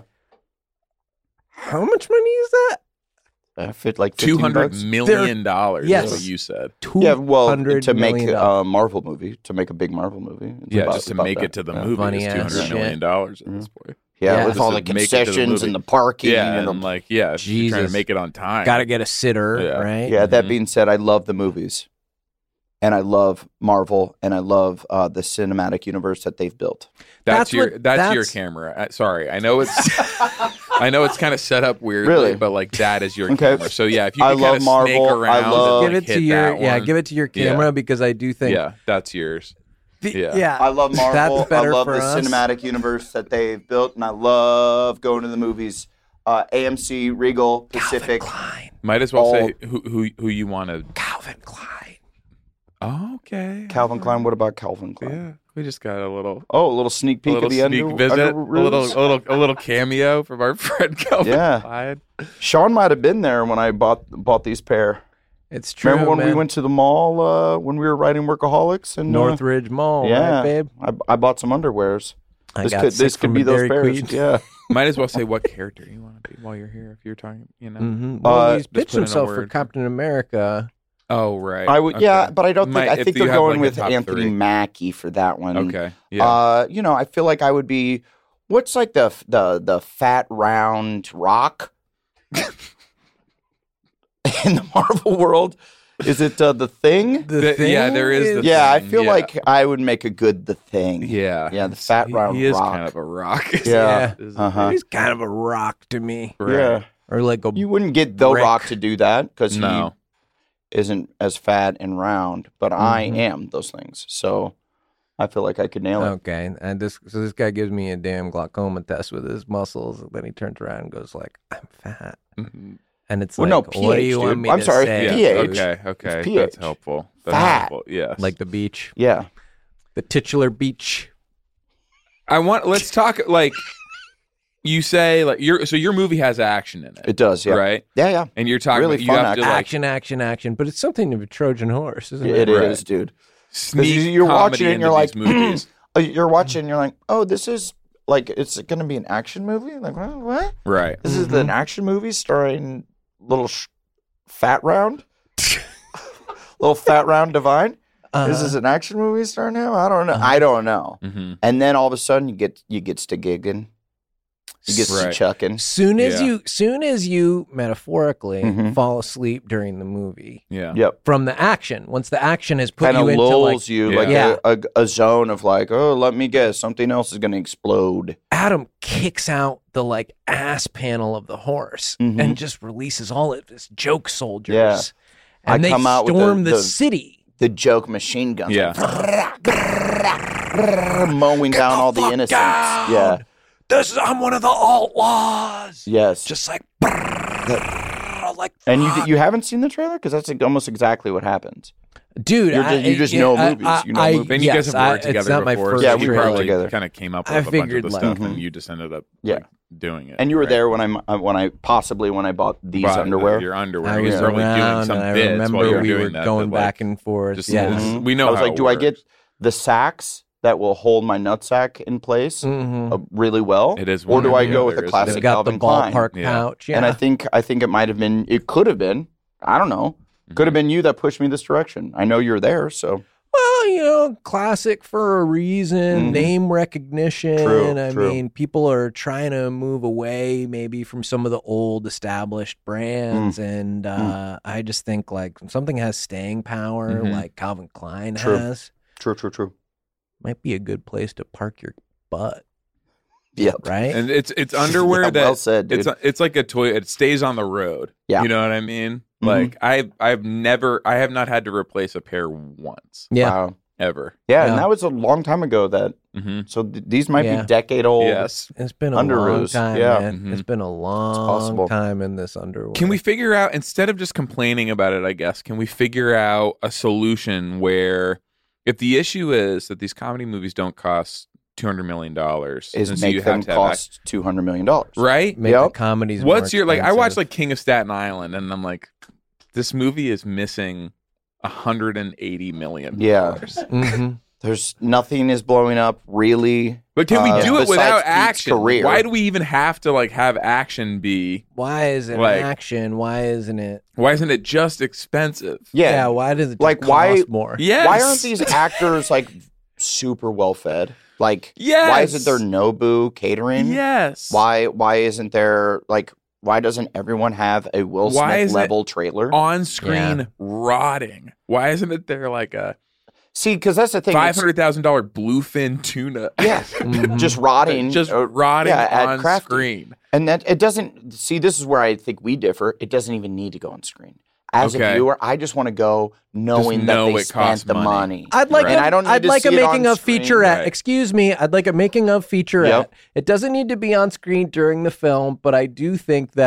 S6: How much money is that?
S7: I fit like
S5: Two
S7: fifteen
S5: hundred
S7: bucks.
S5: million dollars.
S6: Yes.
S5: Is what you said.
S6: Two
S7: Yeah, well,
S6: hundred
S7: to make
S6: million
S7: a Marvel movie, to make a big Marvel movie. It's
S5: Yeah,
S7: about-
S5: just to
S7: about
S5: make
S7: that.
S5: it to the
S7: yeah.
S5: movie
S6: Funny
S5: is two
S6: ass
S5: hundred million dollars at this point.
S7: Yeah,
S6: Yeah.
S7: with all the
S5: Just to make it to the
S7: concessions
S5: movie.
S7: and the parking.
S5: Yeah,
S7: and
S5: and
S7: the,
S5: like yeah, if you're trying
S6: Jesus.
S5: to make it on time.
S6: Got to get a sitter,
S5: Yeah.
S6: right?
S7: yeah, that
S5: Mhm.
S7: being said, I love the movies. And I love Marvel, and I love uh, the cinematic universe that they've built.
S5: That's,
S6: That's
S5: your
S6: what-
S5: that's, your
S6: that's-
S5: camera. Uh, sorry, I know it's I know it's kind of set up weirdly,
S7: Really?
S5: but like that is your
S7: Okay.
S5: camera. So yeah, if you
S7: I
S5: can
S7: love
S5: kind of snake
S7: Marvel. I
S5: around,
S7: love-
S5: and,
S6: Give
S5: like,
S6: it to
S5: hit
S6: your
S5: that
S6: yeah,
S5: one.
S6: give it to your
S5: Yeah.
S6: camera because I do think
S5: Yeah, that's yours.
S6: the-
S5: Yeah.
S7: I love Marvel.
S6: That's
S7: I
S6: better
S7: love
S6: for
S7: the
S6: us.
S7: cinematic universe that they've built, and I love going to the movies. Uh, A M C, Regal, Pacific.
S6: Klein,
S5: Might as well
S7: All-
S5: say who who who you want to.
S6: Calvin Klein.
S5: Oh, okay.
S7: Calvin Klein. What about Calvin Klein?
S5: Yeah, we just got a little.
S7: Oh, a little sneak peek
S5: a little
S7: of the
S5: sneak
S7: under,
S5: visit,
S7: under
S5: a little, a little, a little cameo from our friend Calvin
S7: Yeah.
S5: Klein.
S7: Sean might have been there when I bought bought these pair.
S6: It's true.
S7: Remember when
S6: man.
S7: we went to the mall uh, when we were writing Workaholics and
S6: Northridge Mall,
S7: yeah,
S6: right, babe?
S7: I, I bought some underwears.
S6: I
S7: this
S6: got
S7: could
S6: sick
S7: this could
S6: from
S7: be
S6: a
S7: those
S6: Dairy
S7: pairs.
S6: Queen.
S7: Yeah.
S5: Might as well say what character you want to be while you're here. If you're talking, you know.
S6: Mm-hmm. Well,
S7: Uh,
S6: he's
S5: just
S6: pitched
S5: put in a
S6: himself for
S5: word.
S6: Captain America.
S5: Oh right.
S7: I would,
S5: Okay.
S7: yeah, but I don't think
S5: Might-
S7: I
S5: if
S7: think
S5: you
S7: they're
S5: have,
S7: going
S5: like, a
S7: with
S5: top
S7: Anthony
S5: three.
S7: Mackie for that one.
S5: Okay. Yeah.
S7: Uh, you know, I feel like I would be. What's like the the the fat round rock in the Marvel world? Is it uh, the Thing?
S6: The
S5: The-
S6: thing
S5: yeah, there is the
S7: yeah, I
S5: Thing,
S7: feel
S5: yeah.
S7: like I would make a good The Thing.
S5: yeah.
S7: Yeah, the fat
S5: He-
S7: round
S5: He is
S7: rock.
S5: kind of a rock.
S7: Yeah.
S5: Is-
S7: Uh-huh.
S6: He's kind of a rock to me.
S5: Right.
S7: Yeah,
S6: Or like a
S7: you wouldn't get The
S6: Brick.
S7: Rock to do that because
S5: No.
S7: he isn't as fat and round, but I
S6: Mhm.
S7: am those things. So I feel like I could nail it.
S6: Okay, and this so this guy gives me a damn glaucoma test with his muscles, and then he turns around and goes like, "I'm fat,"
S5: Mhm.
S6: and it's
S7: Well,
S6: like,
S7: no,
S6: "What do
S7: pH,
S6: you want
S7: dude.
S6: me
S7: I'm
S6: to
S7: sorry,
S6: say?"
S5: Yeah.
S7: pH.
S5: Okay. Okay.
S7: It's
S5: That's
S7: pH.
S5: helpful. That's
S7: Fat.
S5: helpful. Yes.
S6: Like the beach,
S7: Yeah.
S6: the titular beach.
S5: I want. Let's talk. Like you say, like your so your movie has action in it.
S7: It does, yeah.
S5: Right.
S7: Yeah, yeah.
S5: And you're talking.
S7: Really
S5: about, you
S7: fun
S5: have to like
S6: Action, action, action, but it's something of a Trojan horse, isn't
S7: It
S6: it?
S7: is,
S5: Right.
S7: dude. 'Cause
S5: sneak
S7: you're
S5: comedy
S7: watching it and
S5: into
S7: you're like,
S5: these movies.
S7: uh, you're watching and you're like, oh, this is like, it's going to be an action movie? Like, what? what?
S5: Right.
S7: This is an action movie starring little sh- fat round? little fat round Divine?
S6: Uh,
S7: This is an action movie starring him? I don't know. I don't know.
S5: Mm-hmm.
S7: And then all of a sudden you get you gets to gigging. You get to
S5: Right.
S7: chucking.
S6: soon as
S5: Yeah.
S6: you, soon as you metaphorically
S7: Mhm.
S6: fall asleep during the movie
S5: Yeah.
S7: Yep.
S6: from the action, once the action has put
S7: Kind
S6: you
S7: of
S6: into
S7: lulls
S6: like
S7: you
S5: Yeah.
S7: like
S6: Yeah.
S7: A, a, a zone of like, oh, let me guess, something else is going to explode.
S6: Adam kicks out the like ass panel of the horse
S7: Mhm.
S6: and just releases all of his joke soldiers.
S7: Yeah.
S6: And
S7: I
S6: they
S7: come out with
S6: storm
S7: the-
S6: the,
S7: the-
S6: city.
S7: The joke machine guns.
S5: Yeah.
S7: Like, mowing down all the innocents. Yeah.
S6: This is, I'm one of the outlaws.
S7: Yes.
S6: Just like, like
S7: and you you haven't seen the trailer because that's like almost exactly what happens.
S6: dude,
S7: You're
S6: I,
S7: just- you just
S6: yeah,
S7: know
S6: I-
S7: movies.
S6: I,
S7: You know
S6: I,
S7: movies.
S5: And you
S6: yes,
S5: guys have
S6: I-
S5: worked together
S6: it's not
S5: before.
S6: my first
S5: so
S7: Yeah,
S5: you
S7: we
S6: trailer.
S7: worked
S5: probably
S7: together.
S5: kind of came up
S6: I
S5: with a bunch of
S6: figured,
S5: the
S6: like-
S5: stuff,
S7: Mhm.
S5: and you just ended up
S7: Yeah.
S5: like, doing it.
S7: And you were
S5: right?
S7: there when I uh, when I possibly when I bought these
S5: Bought
S7: underwear.
S5: Your underwear.
S6: I
S5: You're
S6: was
S5: probably doing
S6: around,
S5: some
S6: and I
S5: bits
S6: remember
S5: while you were
S6: we
S5: doing
S6: were
S5: that,
S6: going
S5: but, like,
S6: back and forth.
S5: just-
S6: yeah.
S5: Mhm.
S7: Mhm.
S5: We know
S7: I was
S5: how
S7: like,
S5: it
S7: do I get
S5: works.
S7: the sacks that will hold my nutsack in place
S6: Mhm.
S7: uh, really well?
S5: It is
S7: Or
S5: one
S7: do
S5: or
S7: I
S5: the
S7: go with
S5: other,
S7: the
S5: isn't
S7: classic
S6: They've got
S7: Calvin
S6: the
S7: Klein?
S6: ballpark
S5: Yeah.
S6: pouch. Yeah.
S7: And I think I think it might have been it could have been I don't know could have been you that pushed me this direction. I know you're there, so
S6: Well, you know, classic for a reason,
S7: Mhm.
S6: name recognition.
S7: True,
S6: I
S7: true.
S6: mean, people are trying to move away maybe from some of the old established brands.
S7: Mm.
S6: And uh, I just think like something has staying power,
S5: Mhm.
S6: like Calvin Klein
S7: True.
S6: has,
S7: true, true, true.
S6: might be a good place to park your butt,
S7: Yep.
S6: right?
S5: And it's it's underwear
S7: Yeah,
S5: that
S7: well said, dude.
S5: it's it's like a toy. It stays on the road.
S7: Yeah.
S5: You know what I mean?
S7: Mhm.
S5: Like I I've never I have not had to replace a pair once
S6: yeah.
S7: Wow.
S5: ever.
S7: Yeah,
S6: Yeah.
S7: and that was a long time ago. That
S5: hmm
S7: so th- these might
S6: Yeah.
S7: be decade old.
S5: Yes.
S6: It's been a
S7: Underoos,
S6: long time,
S7: yeah.
S6: man.
S5: Mhm.
S6: It's been a long
S7: possible.
S6: time in this underwear.
S5: Can we figure out instead of just complaining about it? I guess can we figure out a solution where if the issue is that these comedy movies don't cost two hundred million dollars,
S7: Is
S5: and so
S7: make
S5: you
S7: them
S5: have to have
S7: cost two hundred million dollars.
S5: act- right?
S6: make
S7: Yep.
S6: the comedies?
S5: What's
S6: more
S5: your like? I watched
S6: expensive?
S5: like King of Staten Island, and I'm like, this movie is missing one hundred eighty million.
S7: Yeah.
S6: Mhm.
S7: There's nothing is blowing up really.
S5: But can we
S7: Uh,
S5: do it
S7: besides
S5: without
S7: Pete's
S5: action?
S7: career.
S5: Why do we even have to like have action be?
S6: Why is it
S5: Like-
S6: action? Why isn't it?
S5: Why isn't it just expensive?
S7: Yeah.
S6: why does it just
S7: Like,
S6: cost
S7: why-
S6: more?
S5: Yes.
S7: Why aren't these actors like super well fed? Like,
S5: Yes.
S7: why isn't there Nobu catering?
S5: Yes.
S7: Why why isn't there like why doesn't everyone have a Will
S5: Why
S7: Smith
S5: isn't it
S7: level trailer?
S5: on screen rotting? Why isn't it there like a
S7: See, because that's the thing.
S5: five
S7: it's-
S5: hundred thousand dollar bluefin tuna?
S7: Yeah,
S6: Mhm.
S7: just rotting,
S5: just
S7: uh,
S5: rotting
S7: yeah, at
S5: on
S7: Crafty.
S5: screen.
S7: and that it doesn't. See, this is where I think we differ. It doesn't even need to go on screen. As
S5: Okay.
S7: a viewer, I just want to go knowing
S5: know
S7: that they
S5: it costs
S7: spent the
S5: money.
S7: money.
S6: I'd like
S5: Right.
S6: a,
S7: And I don't need
S6: I'd
S7: to
S6: like
S7: see
S6: a
S7: it on
S6: making of
S7: screen.
S6: featurette.
S5: Right.
S6: Excuse me. I'd like a making of featurette.
S7: Yep.
S6: It doesn't need to be on screen during the film, but I do think that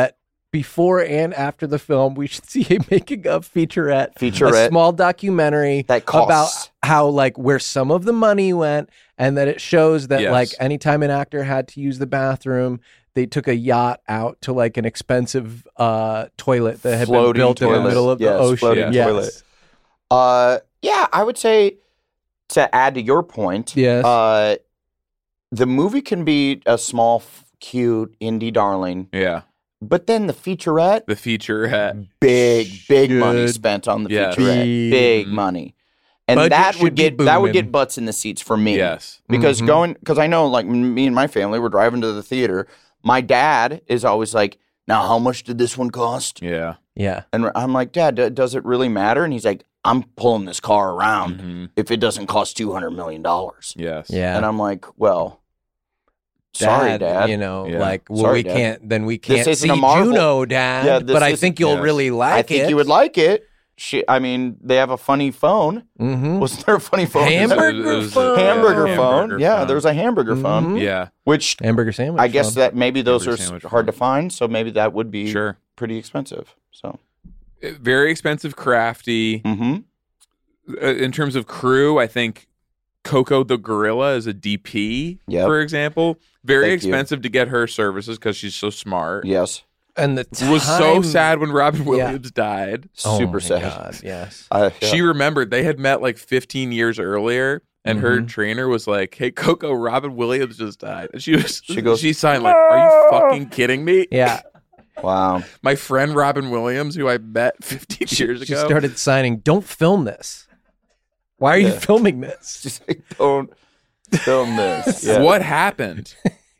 S6: before and after the film, we should see a making of featurette,
S7: Featurette.
S6: a small documentary
S7: That costs.
S6: about how like where some of the money went, and that it shows that
S5: Yes.
S6: like anytime an actor had to use the bathroom, they took a yacht out to like an expensive uh, toilet that had
S7: Floating
S6: been built in
S7: toilet.
S6: the middle of
S7: Yes,
S6: the ocean.
S7: floating
S6: Yes.
S7: toilet. Uh, yeah, I would say to add to your point,
S6: Yes.
S7: uh, the movie can be a small, f- cute indie darling,
S5: Yeah.
S7: but then the featurette,
S5: The feature.
S7: big, big money
S6: Should
S7: spent on the
S5: Yes.
S7: featurette,
S6: be-
S7: big money, and
S6: Budget
S7: that
S6: should
S7: would
S6: be
S7: get that would
S6: booming.
S7: get butts in the seats for me.
S5: Yes.
S7: because
S6: Mhm.
S7: going because I know like m- me and my family were driving to the theater. My dad is always like, "Now, how much did this one cost?"
S5: Yeah.
S6: Yeah.
S7: And I'm like, Dad, d- does it really matter? And he's like, I'm pulling this car around
S5: hmm
S7: if it doesn't cost two hundred million dollars.
S5: Yes.
S6: Yeah.
S7: And I'm like, well, sorry, Dad.
S6: You know,
S5: Yeah.
S6: like, well,
S7: Sorry,
S6: we
S7: Dad.
S6: can't, then we
S7: This
S6: can't
S7: isn't
S6: see
S7: a Marvel-
S6: Juno, Dad,
S7: Yeah, this
S6: but I
S7: isn't-
S6: think you'll
S5: yes.
S6: really like
S7: I
S6: it.
S7: think you would like it. She, I mean, they have a funny phone.
S6: Mm-hmm.
S7: Wasn't there a funny phone?
S6: Hamburger
S5: It was a-
S6: phone.
S7: Hamburger
S5: Yeah,
S7: phone.
S5: hamburger
S7: Yeah,
S5: phone.
S7: there's a hamburger phone,
S6: Mhm.
S5: Yeah.
S7: which
S6: Hamburger sandwich.
S7: I guess
S6: phone.
S7: that maybe those
S5: Hamburger
S7: are s-
S5: sandwich
S7: hard to
S5: phone.
S7: find. So maybe that would be
S5: Sure.
S7: pretty expensive. So,
S5: Uh, Very expensive, crafty.
S7: mm-hmm.
S5: Uh, in terms of crew, I think Coco the gorilla is a D P,
S7: Yep.
S5: for example. Very
S7: Thank you.
S5: expensive to get her services because she's so smart.
S7: Yes,
S6: and the
S5: It was so
S6: time-
S5: sad when Robin Williams died.
S6: Oh
S7: super
S6: my
S7: sad.
S6: God, yes.
S7: Uh, yeah.
S5: She remembered they had met like fifteen years earlier, and her
S6: Mhm.
S5: trainer was like, "Hey, Coco, Robin Williams just died." And she was,
S7: She goes,
S5: she signed like, "Are you fucking kidding me?"
S6: Yeah.
S7: Wow.
S5: My friend Robin Williams, who I met fifteen
S6: She,
S5: years
S6: she
S5: ago,
S6: started signing, don't film this. Why are you
S7: Yeah.
S6: filming this?
S7: She's like, don't film this. Yeah.
S5: What happened?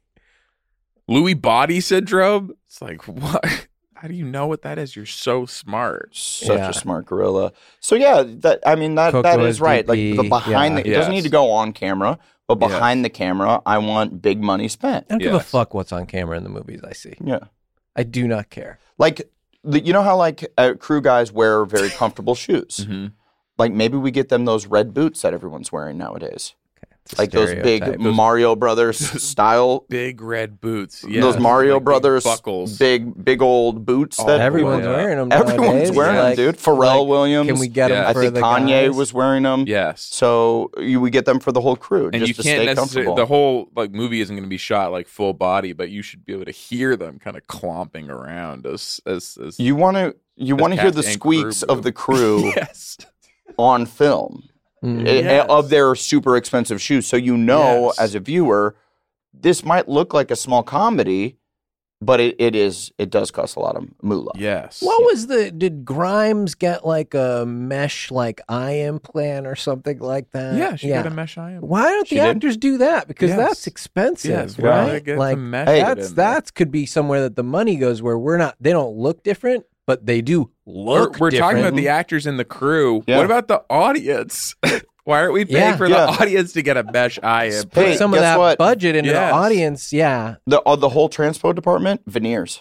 S5: Lewy body syndrome? It's like, what? How do you know what that is? You're so smart.
S7: Such
S6: Yeah.
S7: a smart gorilla. So yeah, that I mean that
S6: Coco
S7: that
S6: is
S7: is right. Like
S6: D P,
S7: the behind
S6: yeah.
S7: the it doesn't
S5: Yes.
S7: need to go on camera, but
S5: Yes.
S7: behind the camera, I want big money spent.
S6: I don't give a
S5: Yes.
S6: fuck what's on camera in the movies I see.
S7: Yeah.
S6: I do not care.
S7: Like the, you know how like uh, crew guys wear very comfortable shoes.
S5: Mm-hmm.
S7: Like maybe we get them those red boots that everyone's wearing nowadays. Like those big
S6: Stereotype.
S7: Mario Brothers style
S5: Big red boots. Yeah.
S7: those Mario
S5: Like big
S7: Brothers
S5: buckles.
S7: big big old boots
S5: Oh,
S7: that
S6: Everyone's
S5: yeah.
S6: wearing them.
S7: everyone's
S6: nowadays.
S7: wearing
S6: Like-
S7: them, dude. Pharrell
S6: like,
S7: Williams.
S6: Can we get them
S5: Yeah.
S7: I
S6: for
S7: think
S6: the
S7: Kanye
S6: guys?
S7: was wearing them.
S5: Yes.
S7: So you would get them for the whole crew
S5: And
S7: just
S5: you
S7: to
S5: can't
S7: stay
S5: necessarily,
S7: comfortable.
S5: the whole like movie isn't going to be shot like full body, but you should be able to hear them kind of clomping around as, as, as
S7: you want to you
S5: As
S7: want to hear the
S5: cast and crew
S7: squeaks of
S5: move.
S7: the crew
S5: yes.
S7: on film
S6: Mm.
S7: eh,
S5: Yes.
S7: of their super expensive shoes. So you know
S5: Yes.
S7: as a viewer, this might look like a small comedy, but it, it is it does cost a lot of moolah.
S5: Yes.
S6: What was the? Did Grimes get like a mesh like eye implant or something like that?
S5: Yeah, she got a mesh eye implant.
S6: Why don't
S7: She
S6: the
S7: did?
S6: actors do that? Because
S5: Yes.
S6: that's expensive,
S5: Yes, why
S6: right?
S5: get
S6: like
S5: the mesh
S7: Hey,
S6: that's
S5: in there?
S6: that's could be somewhere that the money goes where we're not. They don't look different, but they do
S5: We're,
S6: look.
S5: we're talking about
S6: different.
S5: the actors and the crew.
S7: Yeah.
S5: What about the audience? Why aren't we paying
S6: Yeah.
S5: for
S7: Yeah.
S5: the audience to get a mesh eye
S6: Put
S5: implant?
S7: Hey,
S6: some of
S7: guess
S6: that
S7: what?
S6: budget into
S5: Yes.
S6: the audience. Yeah.
S7: The uh, the whole transpo department veneers,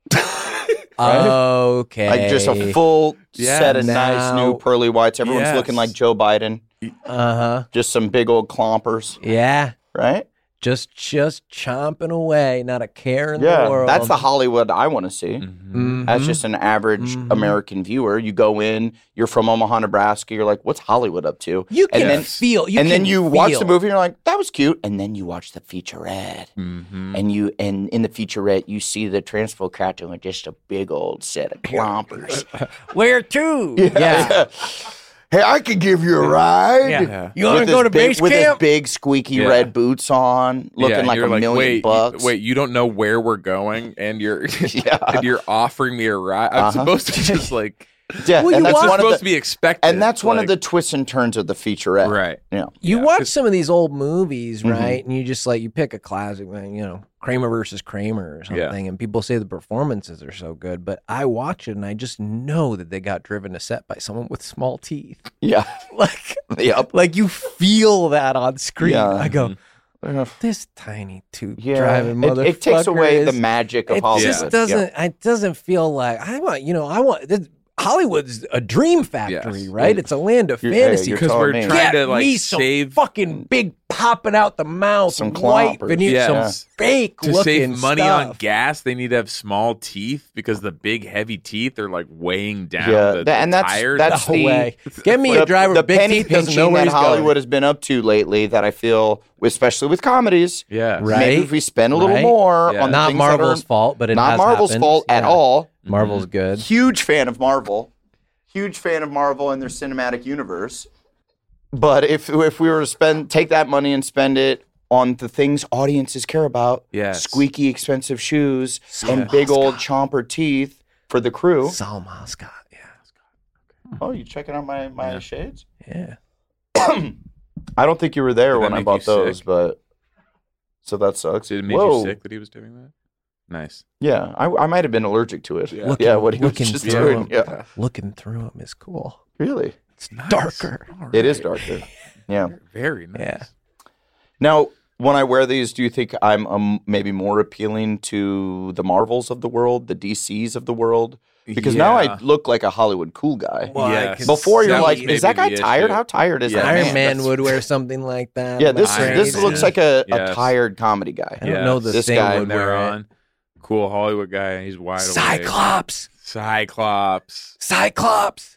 S6: Okay.
S7: like just a full
S5: Yeah,
S7: set of
S6: now-
S7: nice new pearly whites. Everyone's
S5: Yes.
S7: looking like Joe Biden.
S6: Uh huh.
S7: Just some big old clompers,
S6: Yeah.
S7: right?
S6: Just just chomping away, not a care in
S7: Yeah,
S6: the world.
S7: that's the Hollywood I want to see.
S5: Mhm.
S7: As
S6: Mhm.
S7: just an average
S6: Mhm.
S7: American viewer, you go in, you're from Omaha, Nebraska, you're like, what's Hollywood up to?
S6: You can
S7: and then,
S6: feel. You
S7: and then
S6: can
S7: you watch the
S6: feel.
S7: movie, and you're like, that was cute. And then you watch the featurette,
S5: Mhm.
S7: and you and in the featurette, you see the transpo cat doing just a big old set of clompers.
S6: Where to?
S7: yeah.
S6: Yeah.
S7: Hey, I could give you a ride.
S6: Yeah.
S5: Yeah.
S6: You want
S7: With
S6: to go
S7: his
S6: to
S7: big,
S6: base
S7: with
S6: camp?
S7: his big squeaky
S5: Yeah.
S7: red boots on, looking
S5: Yeah,
S7: like
S5: you're
S7: a million
S5: wait, you-
S7: bucks.
S5: wait, you don't know where we're going, and you're
S7: Yeah.
S5: and you're offering me a ride. I'm
S7: Uh-huh.
S5: supposed to just like
S7: yeah,
S6: Well,
S7: and
S6: you
S7: that's
S6: watch-
S5: it's
S7: one
S5: supposed
S7: of
S5: to
S7: the,
S5: be expected,
S7: and that's one
S5: like-
S7: of the twists and turns of the featurette.
S5: right.
S7: Yeah.
S6: You
S5: Yeah,
S6: watch
S5: 'cause-
S6: some of these old movies,
S7: Mhm.
S6: right? And you just like you pick a classic, man, you know, Kramer versus Kramer or
S5: Yeah.
S6: something, and people say the performances are so good, but I watch it and I just know that they got driven to set by someone with small teeth.
S7: Yeah.
S6: Like,
S7: Yep.
S6: like you feel that on screen.
S7: Yeah.
S6: I go,
S7: Yeah.
S6: this tiny tooth
S7: Yeah,
S6: driving
S7: it,
S6: motherfucker.
S7: it takes away the
S6: is-
S7: magic of
S6: It
S7: Hollywood.
S6: just
S7: Yeah.
S6: doesn't. It doesn't feel like I want. You know, I want. This, Hollywood's a dream factory,
S5: Yes.
S6: right? It's a land of
S7: You're- hey,
S6: fantasy.
S7: you're
S5: Because
S7: telling
S5: we're
S7: me.
S5: trying
S6: Get
S5: to like
S6: me some
S5: save
S6: fucking big popping out the mouth,
S7: Some
S6: white
S7: clompers.
S6: veneer,
S5: Yeah.
S6: some fake
S5: to
S6: looking
S5: save money on
S6: stuff.
S5: gas. They need to have small teeth because the big heavy teeth are like weighing down
S7: Yeah,
S5: the,
S7: that- and
S5: the
S7: that's-
S5: tires.
S7: that's
S6: No
S7: the-
S6: way. Get me a
S7: the,
S6: driver
S7: the
S6: with big
S7: penny
S6: teeth doesn't know
S7: pinching
S6: where
S7: that
S6: he's
S7: Hollywood
S6: going.
S7: has been up to lately that I feel, especially with comedies,
S5: yeah,
S6: Right.
S7: maybe if we spend a little
S6: Right.
S7: more
S5: Yeah.
S7: on the
S6: Not
S7: things that are-
S6: Marvel's fault, but it
S7: not
S6: has
S7: Marvel's
S6: happened.
S7: fault at
S6: Yeah.
S7: all.
S6: Marvel's good.
S7: Huge fan of Marvel. Huge fan of Marvel and their cinematic universe. But if if we were to spend take that money and spend it on the things audiences care about,
S5: Yes.
S7: squeaky expensive shoes and big old chomper teeth for the crew.
S6: Salma Scott. Yeah.
S7: Oh, you checking out my my shades?
S6: Yeah.
S7: I don't think you were there
S5: Did that
S7: when I
S5: make
S7: bought
S5: you
S7: those,
S5: sick?
S7: but so that sucks.
S5: Did it make
S7: Whoa.
S5: you sick that he was doing that? Nice.
S7: Yeah, I, I might have been allergic to it.
S5: Yeah.
S6: Looking-
S7: yeah, what he was
S6: looking
S7: just
S6: through
S7: doing.
S6: them.
S7: Yeah,
S6: Looking through them is cool.
S7: really,
S6: It's darker.
S5: All right.
S7: it is darker. Yeah.
S5: Very nice.
S6: Yeah.
S7: Now, when I wear these, do you think I'm um, maybe more appealing to the Marvels of the world, the D Cs of the world? Because now I
S5: Yeah.
S7: look like a Hollywood cool guy.
S6: Well, I
S5: Yes.
S6: can
S7: Before you're
S5: That
S7: like,
S5: was
S7: is that guy
S5: maybe the
S7: tired?
S5: issue.
S7: How tired is
S5: Yeah.
S7: that
S6: Iron
S7: man?
S6: Man
S7: That's-
S6: would wear something like that.
S7: Yeah,
S6: I'm
S7: this
S5: Iron
S7: this
S5: Man.
S7: looks like a,
S5: Yes.
S7: a tired comedy guy.
S6: I don't know the
S7: This
S6: thing
S7: guy-
S6: would
S5: They're
S6: wear it.
S5: on. Cool Hollywood guy. He's wide awake.
S6: Cyclops.
S5: Cyclops.
S6: Cyclops.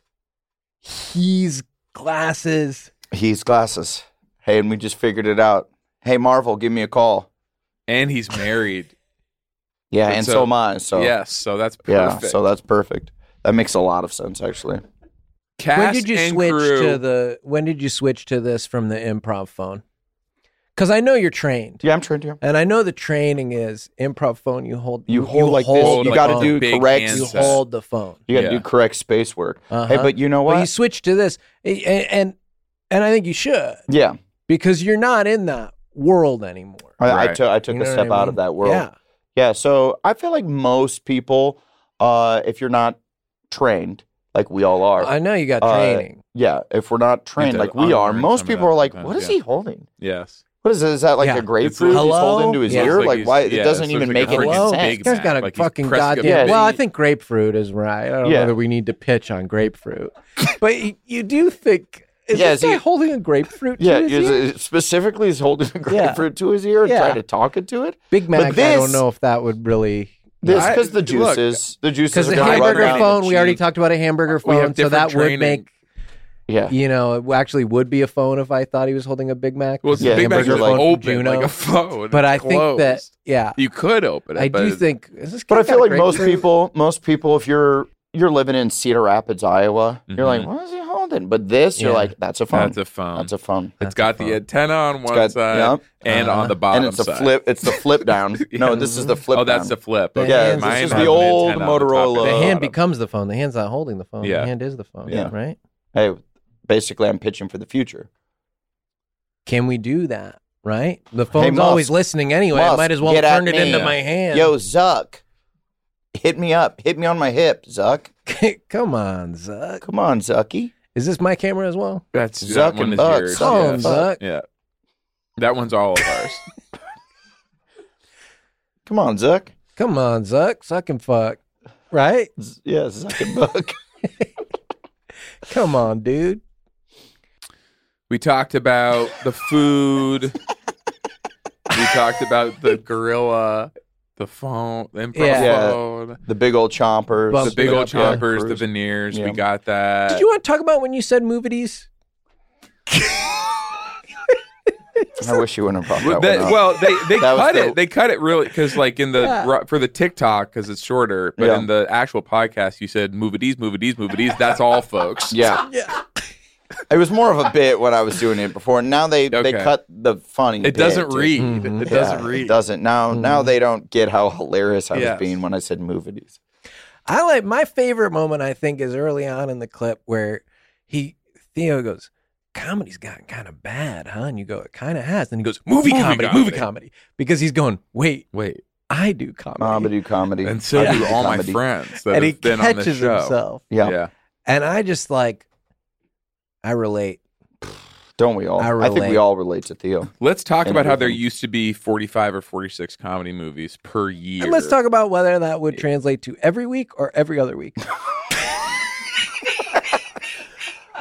S6: He's glasses.
S7: He's glasses. Hey, and we just figured it out. Hey, Marvel, give me a call.
S5: And he's married.
S7: Yeah,
S5: And
S7: and
S5: so-
S7: so, am I. So
S5: Yes, so that's
S7: yeah,
S5: perfect.
S7: so that's perfect. That makes a lot of sense, actually.
S5: Cast
S6: when did you
S5: and
S6: switch
S5: crew.
S6: to the when did you switch to this from the improv phone? Because I know you're trained.
S7: Yeah, I'm trained to.
S6: And I know the training is improv phone. You hold.
S7: You hold like this.
S6: hold
S7: You
S6: the
S7: got to
S6: phone.
S7: do
S5: Big
S7: correct.
S6: You
S5: handset.
S6: hold the phone.
S7: You got to
S5: Yeah.
S7: do correct space work.
S6: Uh-huh.
S7: Hey, but you know what?
S6: But you switch to this, and, and and I think you should
S7: yeah,
S6: because you're not in that world anymore.
S7: I, I
S5: Right.
S7: took I took
S6: You
S7: a
S6: know
S7: step
S6: what I
S7: out of
S6: mean?
S7: that world.
S6: Yeah.
S7: Yeah, so I feel like most people, uh, if you're not trained, like we all are,
S6: I know you got
S7: uh,
S6: training.
S7: yeah, if we're not trained
S5: to
S7: like we are,
S5: unlearn
S7: most
S5: some of
S7: people
S5: that
S7: are like,
S5: sometimes,
S7: "What is
S5: yeah.
S7: he holding?
S5: Yes.
S7: What is it? Is that like
S6: Yeah.
S7: a grapefruit
S6: It's-
S7: he's
S6: Hello?
S7: holding to his
S6: Yeah.
S7: ear?
S5: It's
S7: Like,
S5: he's-
S7: why?
S5: yeah,
S7: it doesn't
S5: it's
S7: even
S5: like
S7: make
S5: a
S7: any
S6: Hello?
S5: freaking
S7: sense.
S5: Big
S6: This guy's
S5: Mac,
S6: got a
S5: like he's
S6: fucking
S5: pressing a
S6: goddamn.
S7: big-
S6: Well, I think grapefruit is right. I don't
S7: Yeah.
S6: know that we need to pitch on grapefruit, but you, you do think is
S7: Yeah,
S6: this
S7: is
S6: guy
S7: he-
S6: holding a grapefruit?
S7: Yeah,
S6: to his
S7: is
S6: ear?
S7: it- specifically, he's holding a
S6: Yeah.
S7: grapefruit to his ear and
S6: Yeah.
S7: trying to talk into it.
S6: Big Mac.
S7: But
S6: I don't
S7: this-
S6: know if that would really.
S7: This
S5: I-
S7: because the
S5: look,
S7: juices, the juices
S6: Because
S7: are
S6: the
S7: gonna run
S6: hamburger
S7: down.
S6: phone, we already
S5: cheap.
S6: talked about a hamburger
S5: We have
S6: phone, so that
S5: different
S6: would
S5: training.
S6: make,
S7: Yeah,
S6: you know, it actually would be a phone if I thought he was holding a Big Mac.
S5: Well, it's
S7: Yeah,
S5: Big Mac is
S7: hamburger
S5: like
S7: phone
S5: open
S6: Juno.
S5: like a phone.
S6: But I
S5: It's
S6: think that,
S5: closed.
S6: yeah,
S5: You could open it.
S6: I
S5: but
S6: do think. Is this
S7: but
S6: guy
S7: I feel
S6: got
S7: like most
S6: grapefruit?
S7: people, most people, if you're you're living in Cedar Rapids, Iowa, you're like,
S5: Mhm.
S7: what is he holding? But this, you're
S6: Yeah.
S7: like, that's a phone.
S5: That's a phone.
S7: That's a phone.
S5: It's got the antenna on one
S7: got-
S5: side
S7: yep.
S5: and
S6: Uh-huh.
S5: on the bottom
S7: and it's a
S5: side.
S7: flip. It's the flip down. No, this is the flip.
S5: Oh, that's
S7: down.
S5: the flip.
S6: The
S5: Okay.
S7: Yeah,
S6: hands-
S7: this
S5: Mine
S7: is
S5: has
S7: the
S5: an
S7: old
S5: antenna on the top
S7: Motorola.
S5: and
S6: The
S5: the
S6: hand
S5: bottom.
S6: becomes the phone. The hand's not holding the phone.
S5: Yeah.
S6: The hand is the phone.
S7: Yeah.
S6: Right?
S7: Hey, basically, I'm pitching for the future.
S6: Can we do that? Right? The phone's
S7: Musk.
S6: always listening anyway. I
S7: Musk,
S6: might as well
S7: get at
S6: turn it
S7: me.
S6: into my hand.
S7: Yo, Zuck, hit me up. Hit me on my hip, Zuck.
S6: Come on, Zuck.
S7: Come on, Zucky.
S6: Is this my camera as well?
S5: That's
S7: Zuck
S5: that one
S7: and
S5: is
S7: Buck,
S5: yours.
S7: Zuck
S6: Oh,
S7: and
S5: Yeah.
S6: Zuck.
S5: Yeah. That one's all of ours.
S7: Come on, Zuck.
S6: Come on, Zuck. Suck and fuck. Right?
S7: Z- yeah, Zuck and Buck.
S6: Come on, dude.
S5: We talked about the food. We talked about the gorilla, the phone, the improv
S6: Yeah.
S7: Yeah.
S5: phone,
S7: The big old chompers.
S6: Bump
S5: the big old
S7: Yeah,
S5: chompers, the
S7: cruise.
S5: veneers.
S7: Yeah.
S5: We got that.
S6: Did you want to talk about when you said movies?
S7: I wish you wouldn't have brought that,
S5: That-
S7: one up.
S5: well, they they
S7: That was
S5: cut
S7: the-
S5: it. They cut it really because, like, in the
S6: Yeah.
S5: ru- for the TikTok because it's shorter, but
S7: Yeah.
S5: in the actual podcast, you said movies, movies, movies. That's all, folks.
S7: Yeah.
S6: Yeah.
S7: It was more of a bit when I was doing it before. Now they, they
S5: Okay.
S7: cut the funny.
S5: It
S7: bit,
S5: doesn't
S7: too.
S5: read.
S6: Mhm.
S5: It
S7: Yeah,
S5: doesn't read.
S7: It doesn't. Now now they don't get how hilarious I was
S5: Yes.
S7: being when I said movies.
S6: I like my favorite moment, I think, is early on in the clip where he Theo goes, comedy's gotten kind of bad, huh? And you go, it kind of has. And he goes, movie,
S5: Movie
S6: comedy,
S5: comedy.
S6: movie comedy. Because he's going, wait,
S5: Wait,
S6: I do comedy.
S7: Comedy, comedy.
S5: and so
S7: I
S5: do all my
S7: comedy.
S5: friends that
S6: and he
S5: have been on the
S6: catches
S5: show.
S6: himself.
S7: Yeah.
S5: yeah.
S6: And I just like, I relate.
S7: Don't we all?
S6: I
S7: I, think
S6: relate.
S7: we all relate to Theo.
S5: Let's talk
S7: And
S5: about how there
S7: everything.
S5: used to be forty-five or forty-six comedy movies per year.
S6: And let's talk about whether that would translate to every week or every other week.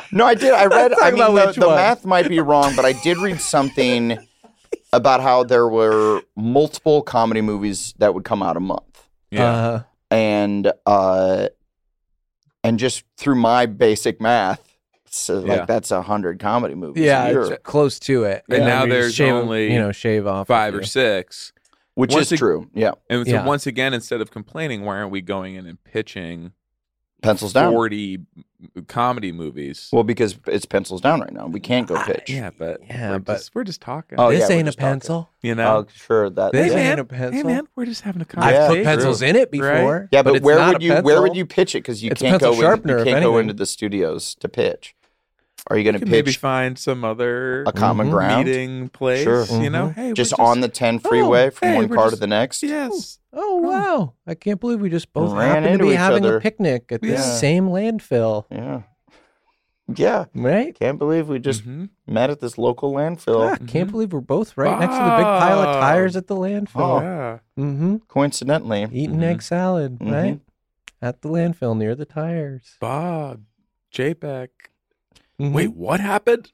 S7: No, I did. I read.
S6: Let's
S7: I
S6: talk
S7: mean,
S6: about
S7: the,
S6: which
S7: the
S6: one.
S7: math might be wrong, but I did read something about how there were multiple comedy movies that would come out a month.
S5: Yeah.
S6: Uh,
S7: and uh, and just through my basic math, so like
S5: Yeah.
S7: that's a hundred comedy movies.
S6: yeah,
S7: a year,
S6: it's close to it.
S5: And
S6: Yeah,
S5: now
S6: you
S5: there's
S6: shave,
S5: only
S6: you know shave off
S5: five
S6: a
S5: or
S6: few.
S5: six.
S7: which
S5: Once
S7: is
S5: ag-
S7: true. Yeah,
S5: And so
S6: Yeah.
S5: once again, instead of complaining, why aren't we going in and pitching
S7: pencils down.
S5: forty comedy movies?
S7: Well, because it's pencils down right now. We can't go pitch.
S5: Yeah, but
S6: Yeah,
S5: we're,
S6: but-
S5: just, we're just talking.
S7: Oh,
S6: This
S7: yeah, we're
S6: ain't a
S7: just talking.
S6: pencil.
S5: you know,
S7: Oh, sure. That.
S6: This
S7: yeah.
S6: ain't a
S5: hey
S6: pencil.
S5: man, we're just having a
S6: I've
S7: Yeah,
S6: put
S5: conversation.
S6: pencils in it before.
S7: Yeah, but,
S6: it's
S7: where
S6: not
S7: would
S6: a
S7: you where
S6: pencil.
S7: would you pitch it? Because you
S6: It's a
S7: can't go
S6: pencil
S7: in,
S6: sharpener,
S7: you
S6: if
S7: can't go
S6: anything.
S7: into the studios to pitch. Are you going
S5: You
S7: to
S5: can maybe
S7: pitch
S5: find some other
S7: a common
S6: Mhm.
S7: ground?
S5: meeting place.
S7: Sure.
S5: You know,
S6: Mhm.
S5: hey, we're
S7: just, on the ten freeway
S5: Oh,
S7: from
S5: hey,
S7: one
S5: we're
S7: car to
S5: just-
S7: the next?
S5: Yes.
S6: Oh wow! I can't believe we just both
S7: Ran
S6: happened to
S7: into
S6: be
S7: each
S6: having
S7: other.
S6: a picnic at the
S7: Yeah.
S6: same landfill,
S7: Yeah. Yeah.
S6: right?
S7: Can't believe we just
S5: Mhm.
S7: met at this local landfill.
S6: Ah, can't believe we're both right next to the big pile of
S5: Ah.
S6: tires at the landfill.
S7: Oh.
S5: Yeah.
S6: Mm-hmm.
S7: Coincidentally.
S6: Eating
S5: Mhm.
S6: egg salad,
S7: Mhm.
S6: right? At the landfill near the tires.
S5: Bob, JPEG.
S6: Mhm.
S5: Wait, what happened?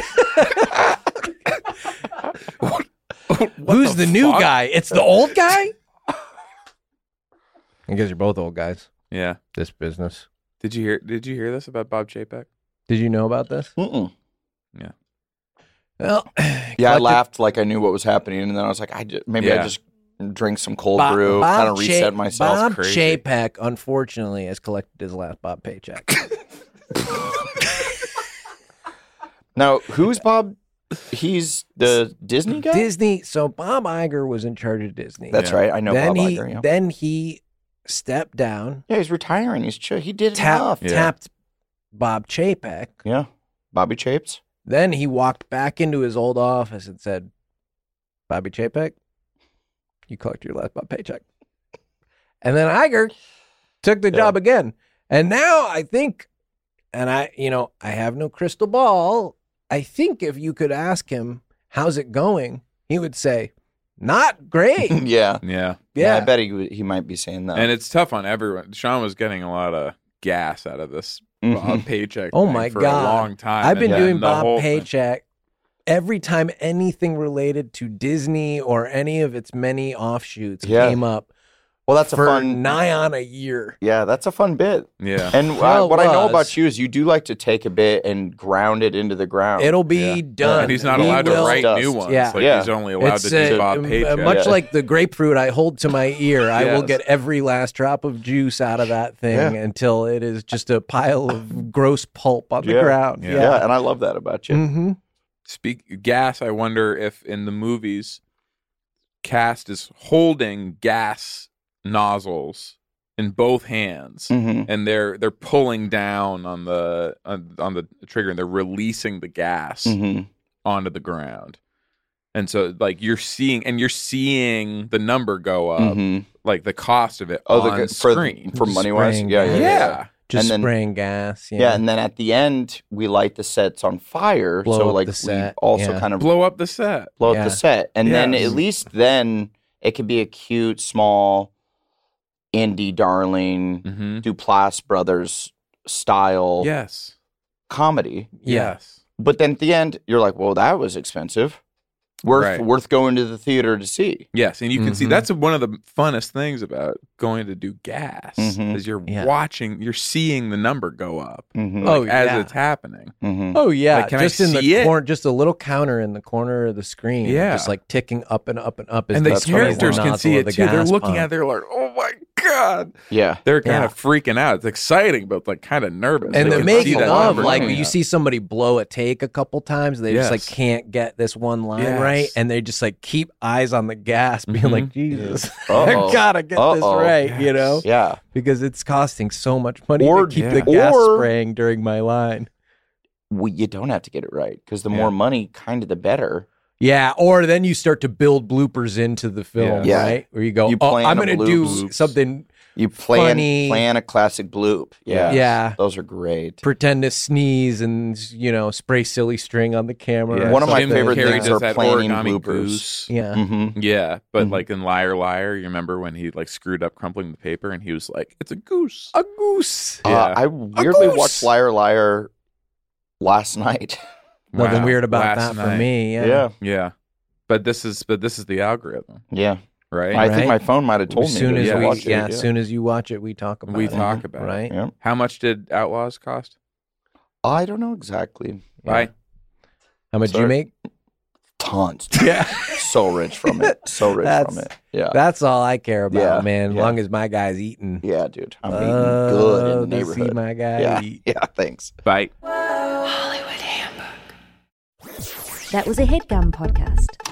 S5: What- what
S6: Who's the, new
S5: fuck?
S6: guy? It's the old guy? I guess you're both old guys.
S5: Yeah.
S6: This business.
S5: Did you hear? Did you hear this about Bob Chapek?
S6: Did you know about this?
S7: Mm-mm.
S5: Yeah.
S6: Well,
S7: Yeah, I
S6: collected-
S7: laughed like I knew what was happening, and then I was like, I just, maybe
S5: Yeah.
S7: I just drink some cold
S6: Bob-
S7: brew,
S6: Bob
S7: kind of
S6: Cha-
S7: reset myself.
S6: Bob
S5: crazy.
S6: Chapek, unfortunately, has collected his last Bob paycheck.
S7: Now, who's Bob? He's the Disney guy.
S6: Disney. So Bob Iger was in charge of Disney.
S7: That's
S5: Yeah.
S7: right. I know
S6: then
S7: Bob
S6: he
S7: Iger. Yeah.
S6: then he stepped down,
S7: yeah, he's retiring. He's chill. He did
S6: tap,
S7: enough.
S5: Yeah.
S6: tapped Bob Chapek.
S7: Yeah, Bobby Chapes.
S6: Then he walked back into his old office and said, "Bobby Chapek, you collect your last Bob paycheck." And then Iger took the
S7: Yeah.
S6: job again. And now I think, and I, you know, I have no crystal ball. I think if you could ask him, how's it going? He would say, not great.
S7: yeah.
S5: Yeah.
S7: Yeah, I
S6: Yeah.
S7: bet he would- he might be saying that.
S5: And it's tough on everyone. Sean was getting a lot of gas out of this
S7: Mhm.
S5: Bob paycheck.
S6: Oh
S5: thing
S6: my
S5: for
S6: God.
S5: a long time.
S6: I've been
S5: and
S6: doing
S5: then the
S6: Bob
S5: whole thing-
S6: Paycheck every time anything related to Disney or any of its many offshoots
S7: Yeah.
S6: came up.
S7: well, that's a
S6: for
S7: fun.
S6: nigh on a year.
S7: Yeah, that's a fun bit.
S5: Yeah.
S7: And uh,
S6: Well, it
S7: what I know
S6: was.
S7: about you is you do like to take a bit and ground it into the ground.
S6: It'll be
S5: Yeah.
S6: done.
S5: And he's not
S6: We
S5: allowed to
S6: will-
S5: write
S7: Dust.
S5: new ones.
S6: Yeah.
S5: Like
S7: Yeah.
S5: he's only allowed
S6: It's
S5: to do
S6: uh,
S5: Bob
S6: um, uh,
S5: Paycheck.
S6: much
S7: Yeah.
S6: like the grapefruit I hold to my ear. I will
S5: Yes.
S6: get every last drop of juice out of that thing
S7: Yeah.
S6: until it is just a pile of gross pulp on the
S7: Yeah.
S6: ground.
S5: Yeah.
S7: Yeah. and I love that about you.
S6: Mm-hmm.
S5: Speak gas. I wonder if in the movies, cast is holding gas nozzles in both hands,
S7: Mhm.
S5: and they're they're pulling down on the on, on the trigger, and they're releasing the gas
S7: Mhm.
S5: onto the ground. And so, like you're seeing, and you're seeing the number go up,
S7: Mhm.
S5: like the cost of it
S7: Oh, the
S5: on
S7: g- for
S5: screen.
S7: for money wise.
S6: Spraying
S7: Yeah, yeah,
S6: gas.
S7: yeah.
S5: yeah.
S6: Just
S7: And then-
S6: spraying gas. Yeah.
S7: Yeah, and then at the end we light the sets on fire,
S6: Blow
S7: so
S6: up
S7: like
S6: the set,
S7: we also
S6: yeah.
S7: kind of
S5: Blow up the set.
S7: blow
S6: Yeah.
S7: up the set, and then
S5: Yes.
S7: at least then it could be a cute small indie darling
S5: Mm-hmm.
S7: Duplass brothers style
S5: Yes.
S7: comedy.
S6: Yeah.
S5: Yes.
S7: But then at the end you're like, well, that was expensive, worth
S5: Right.
S7: worth going to the theater to see.
S5: Yes, and you can see
S6: Mhm.
S5: that's one of the funnest things about going to do gas
S7: Mhm.
S5: is you're
S6: Yeah.
S5: watching, you're seeing the number go up
S7: Mm-hmm.
S6: Oh,
S5: like, as
S6: yeah.
S5: it's happening.
S7: Mm-hmm.
S6: Oh yeah,
S5: Like, can I
S6: just in
S5: see
S6: the
S5: it?
S6: corner, just a little counter in the corner of the screen.
S5: Yeah.
S6: just like ticking up and up and up. As
S5: And
S6: the
S5: the
S7: That's funny.
S5: characters can
S6: nozzle
S5: see
S6: of
S5: it
S6: the
S5: too. They're
S6: gas
S5: looking
S6: pump.
S5: at it, they're like, oh my God.
S7: Yeah.
S5: They're kind
S6: Yeah.
S5: of freaking out. It's exciting, but like kind of nervous.
S6: And
S5: They
S6: the
S5: can see
S6: making
S5: that
S6: of,
S5: number
S6: like
S5: going
S6: you
S5: up.
S6: see somebody blow a take a couple times, they just like
S5: Yes.
S6: can't get this one line
S5: Yes.
S6: right, and they just like keep eyes on the gas, being
S5: Mhm.
S6: like, Jesus,
S7: Uh-oh.
S6: I gotta get this
S7: Uh-oh.
S6: right, you know,
S7: Yeah.
S6: because it's costing so much money
S7: Or-
S6: to keep
S5: yeah.
S6: the gas
S7: or-
S6: spraying during my line.
S7: Well, you don't have to get it right because the
S5: Yeah.
S7: more money, kind of the better.
S6: Yeah, or then you start to build bloopers into the film,
S7: Yeah.
S6: right? Where you go,
S7: You
S6: oh,
S7: plan
S6: I'm
S7: a
S6: going to
S7: bloop.
S6: do
S5: Bloops.
S6: something,
S7: You plan
S6: Funny.
S7: plan a classic bloop. Yeah.
S6: Yeah.
S7: Those are great.
S6: pretend to sneeze and, you know, spray silly string on the camera.
S5: Yeah.
S6: or
S7: One of my
S5: Jim
S6: something.
S7: favorite
S5: Carrey
S7: things
S5: does
S7: are
S5: that
S7: planning
S5: origami
S7: bloopers.
S5: goose.
S6: Yeah.
S7: Mm-hmm.
S5: Yeah, but
S7: Mhm.
S5: like in Liar Liar, you remember when he like screwed up crumpling the paper and he was like, "It's a goose."
S6: A goose.
S5: Yeah.
S7: Uh, I weirdly
S6: goose.
S7: watched Liar Liar last night.
S6: Nothing
S5: Wow.
S6: weird about
S5: Last
S6: that for
S5: night.
S6: me. Yeah.
S7: Yeah.
S5: Yeah. But this is but this is the algorithm,
S7: Yeah.
S5: right?
S7: I think
S6: Right.
S7: my phone might have told
S6: As
S7: me.
S6: soon
S7: to
S6: as
S5: yeah,
S6: we,
S7: watch it.
S6: yeah, as soon as you watch it, we talk about
S5: we
S6: it.
S5: talk about
S6: right.
S5: it.
S7: Yeah.
S5: How much did Outlaws cost?
S7: I don't know exactly.
S5: Bye.
S6: How much did you
S7: Sorry.
S6: make?
S7: Tons.
S6: Yeah.
S7: So rich from it. So rich
S6: That's-
S7: from it. Yeah.
S6: That's all I care about,
S7: Yeah,
S6: man. As
S7: yeah.
S6: long as my guy's eating.
S7: Yeah, dude. I'm eating
S6: Love
S7: good in the
S6: to
S7: neighborhood.
S6: See my guy
S7: yeah.
S6: eat.
S7: Yeah. Thanks.
S5: Bye.
S1: That was a headgum podcast.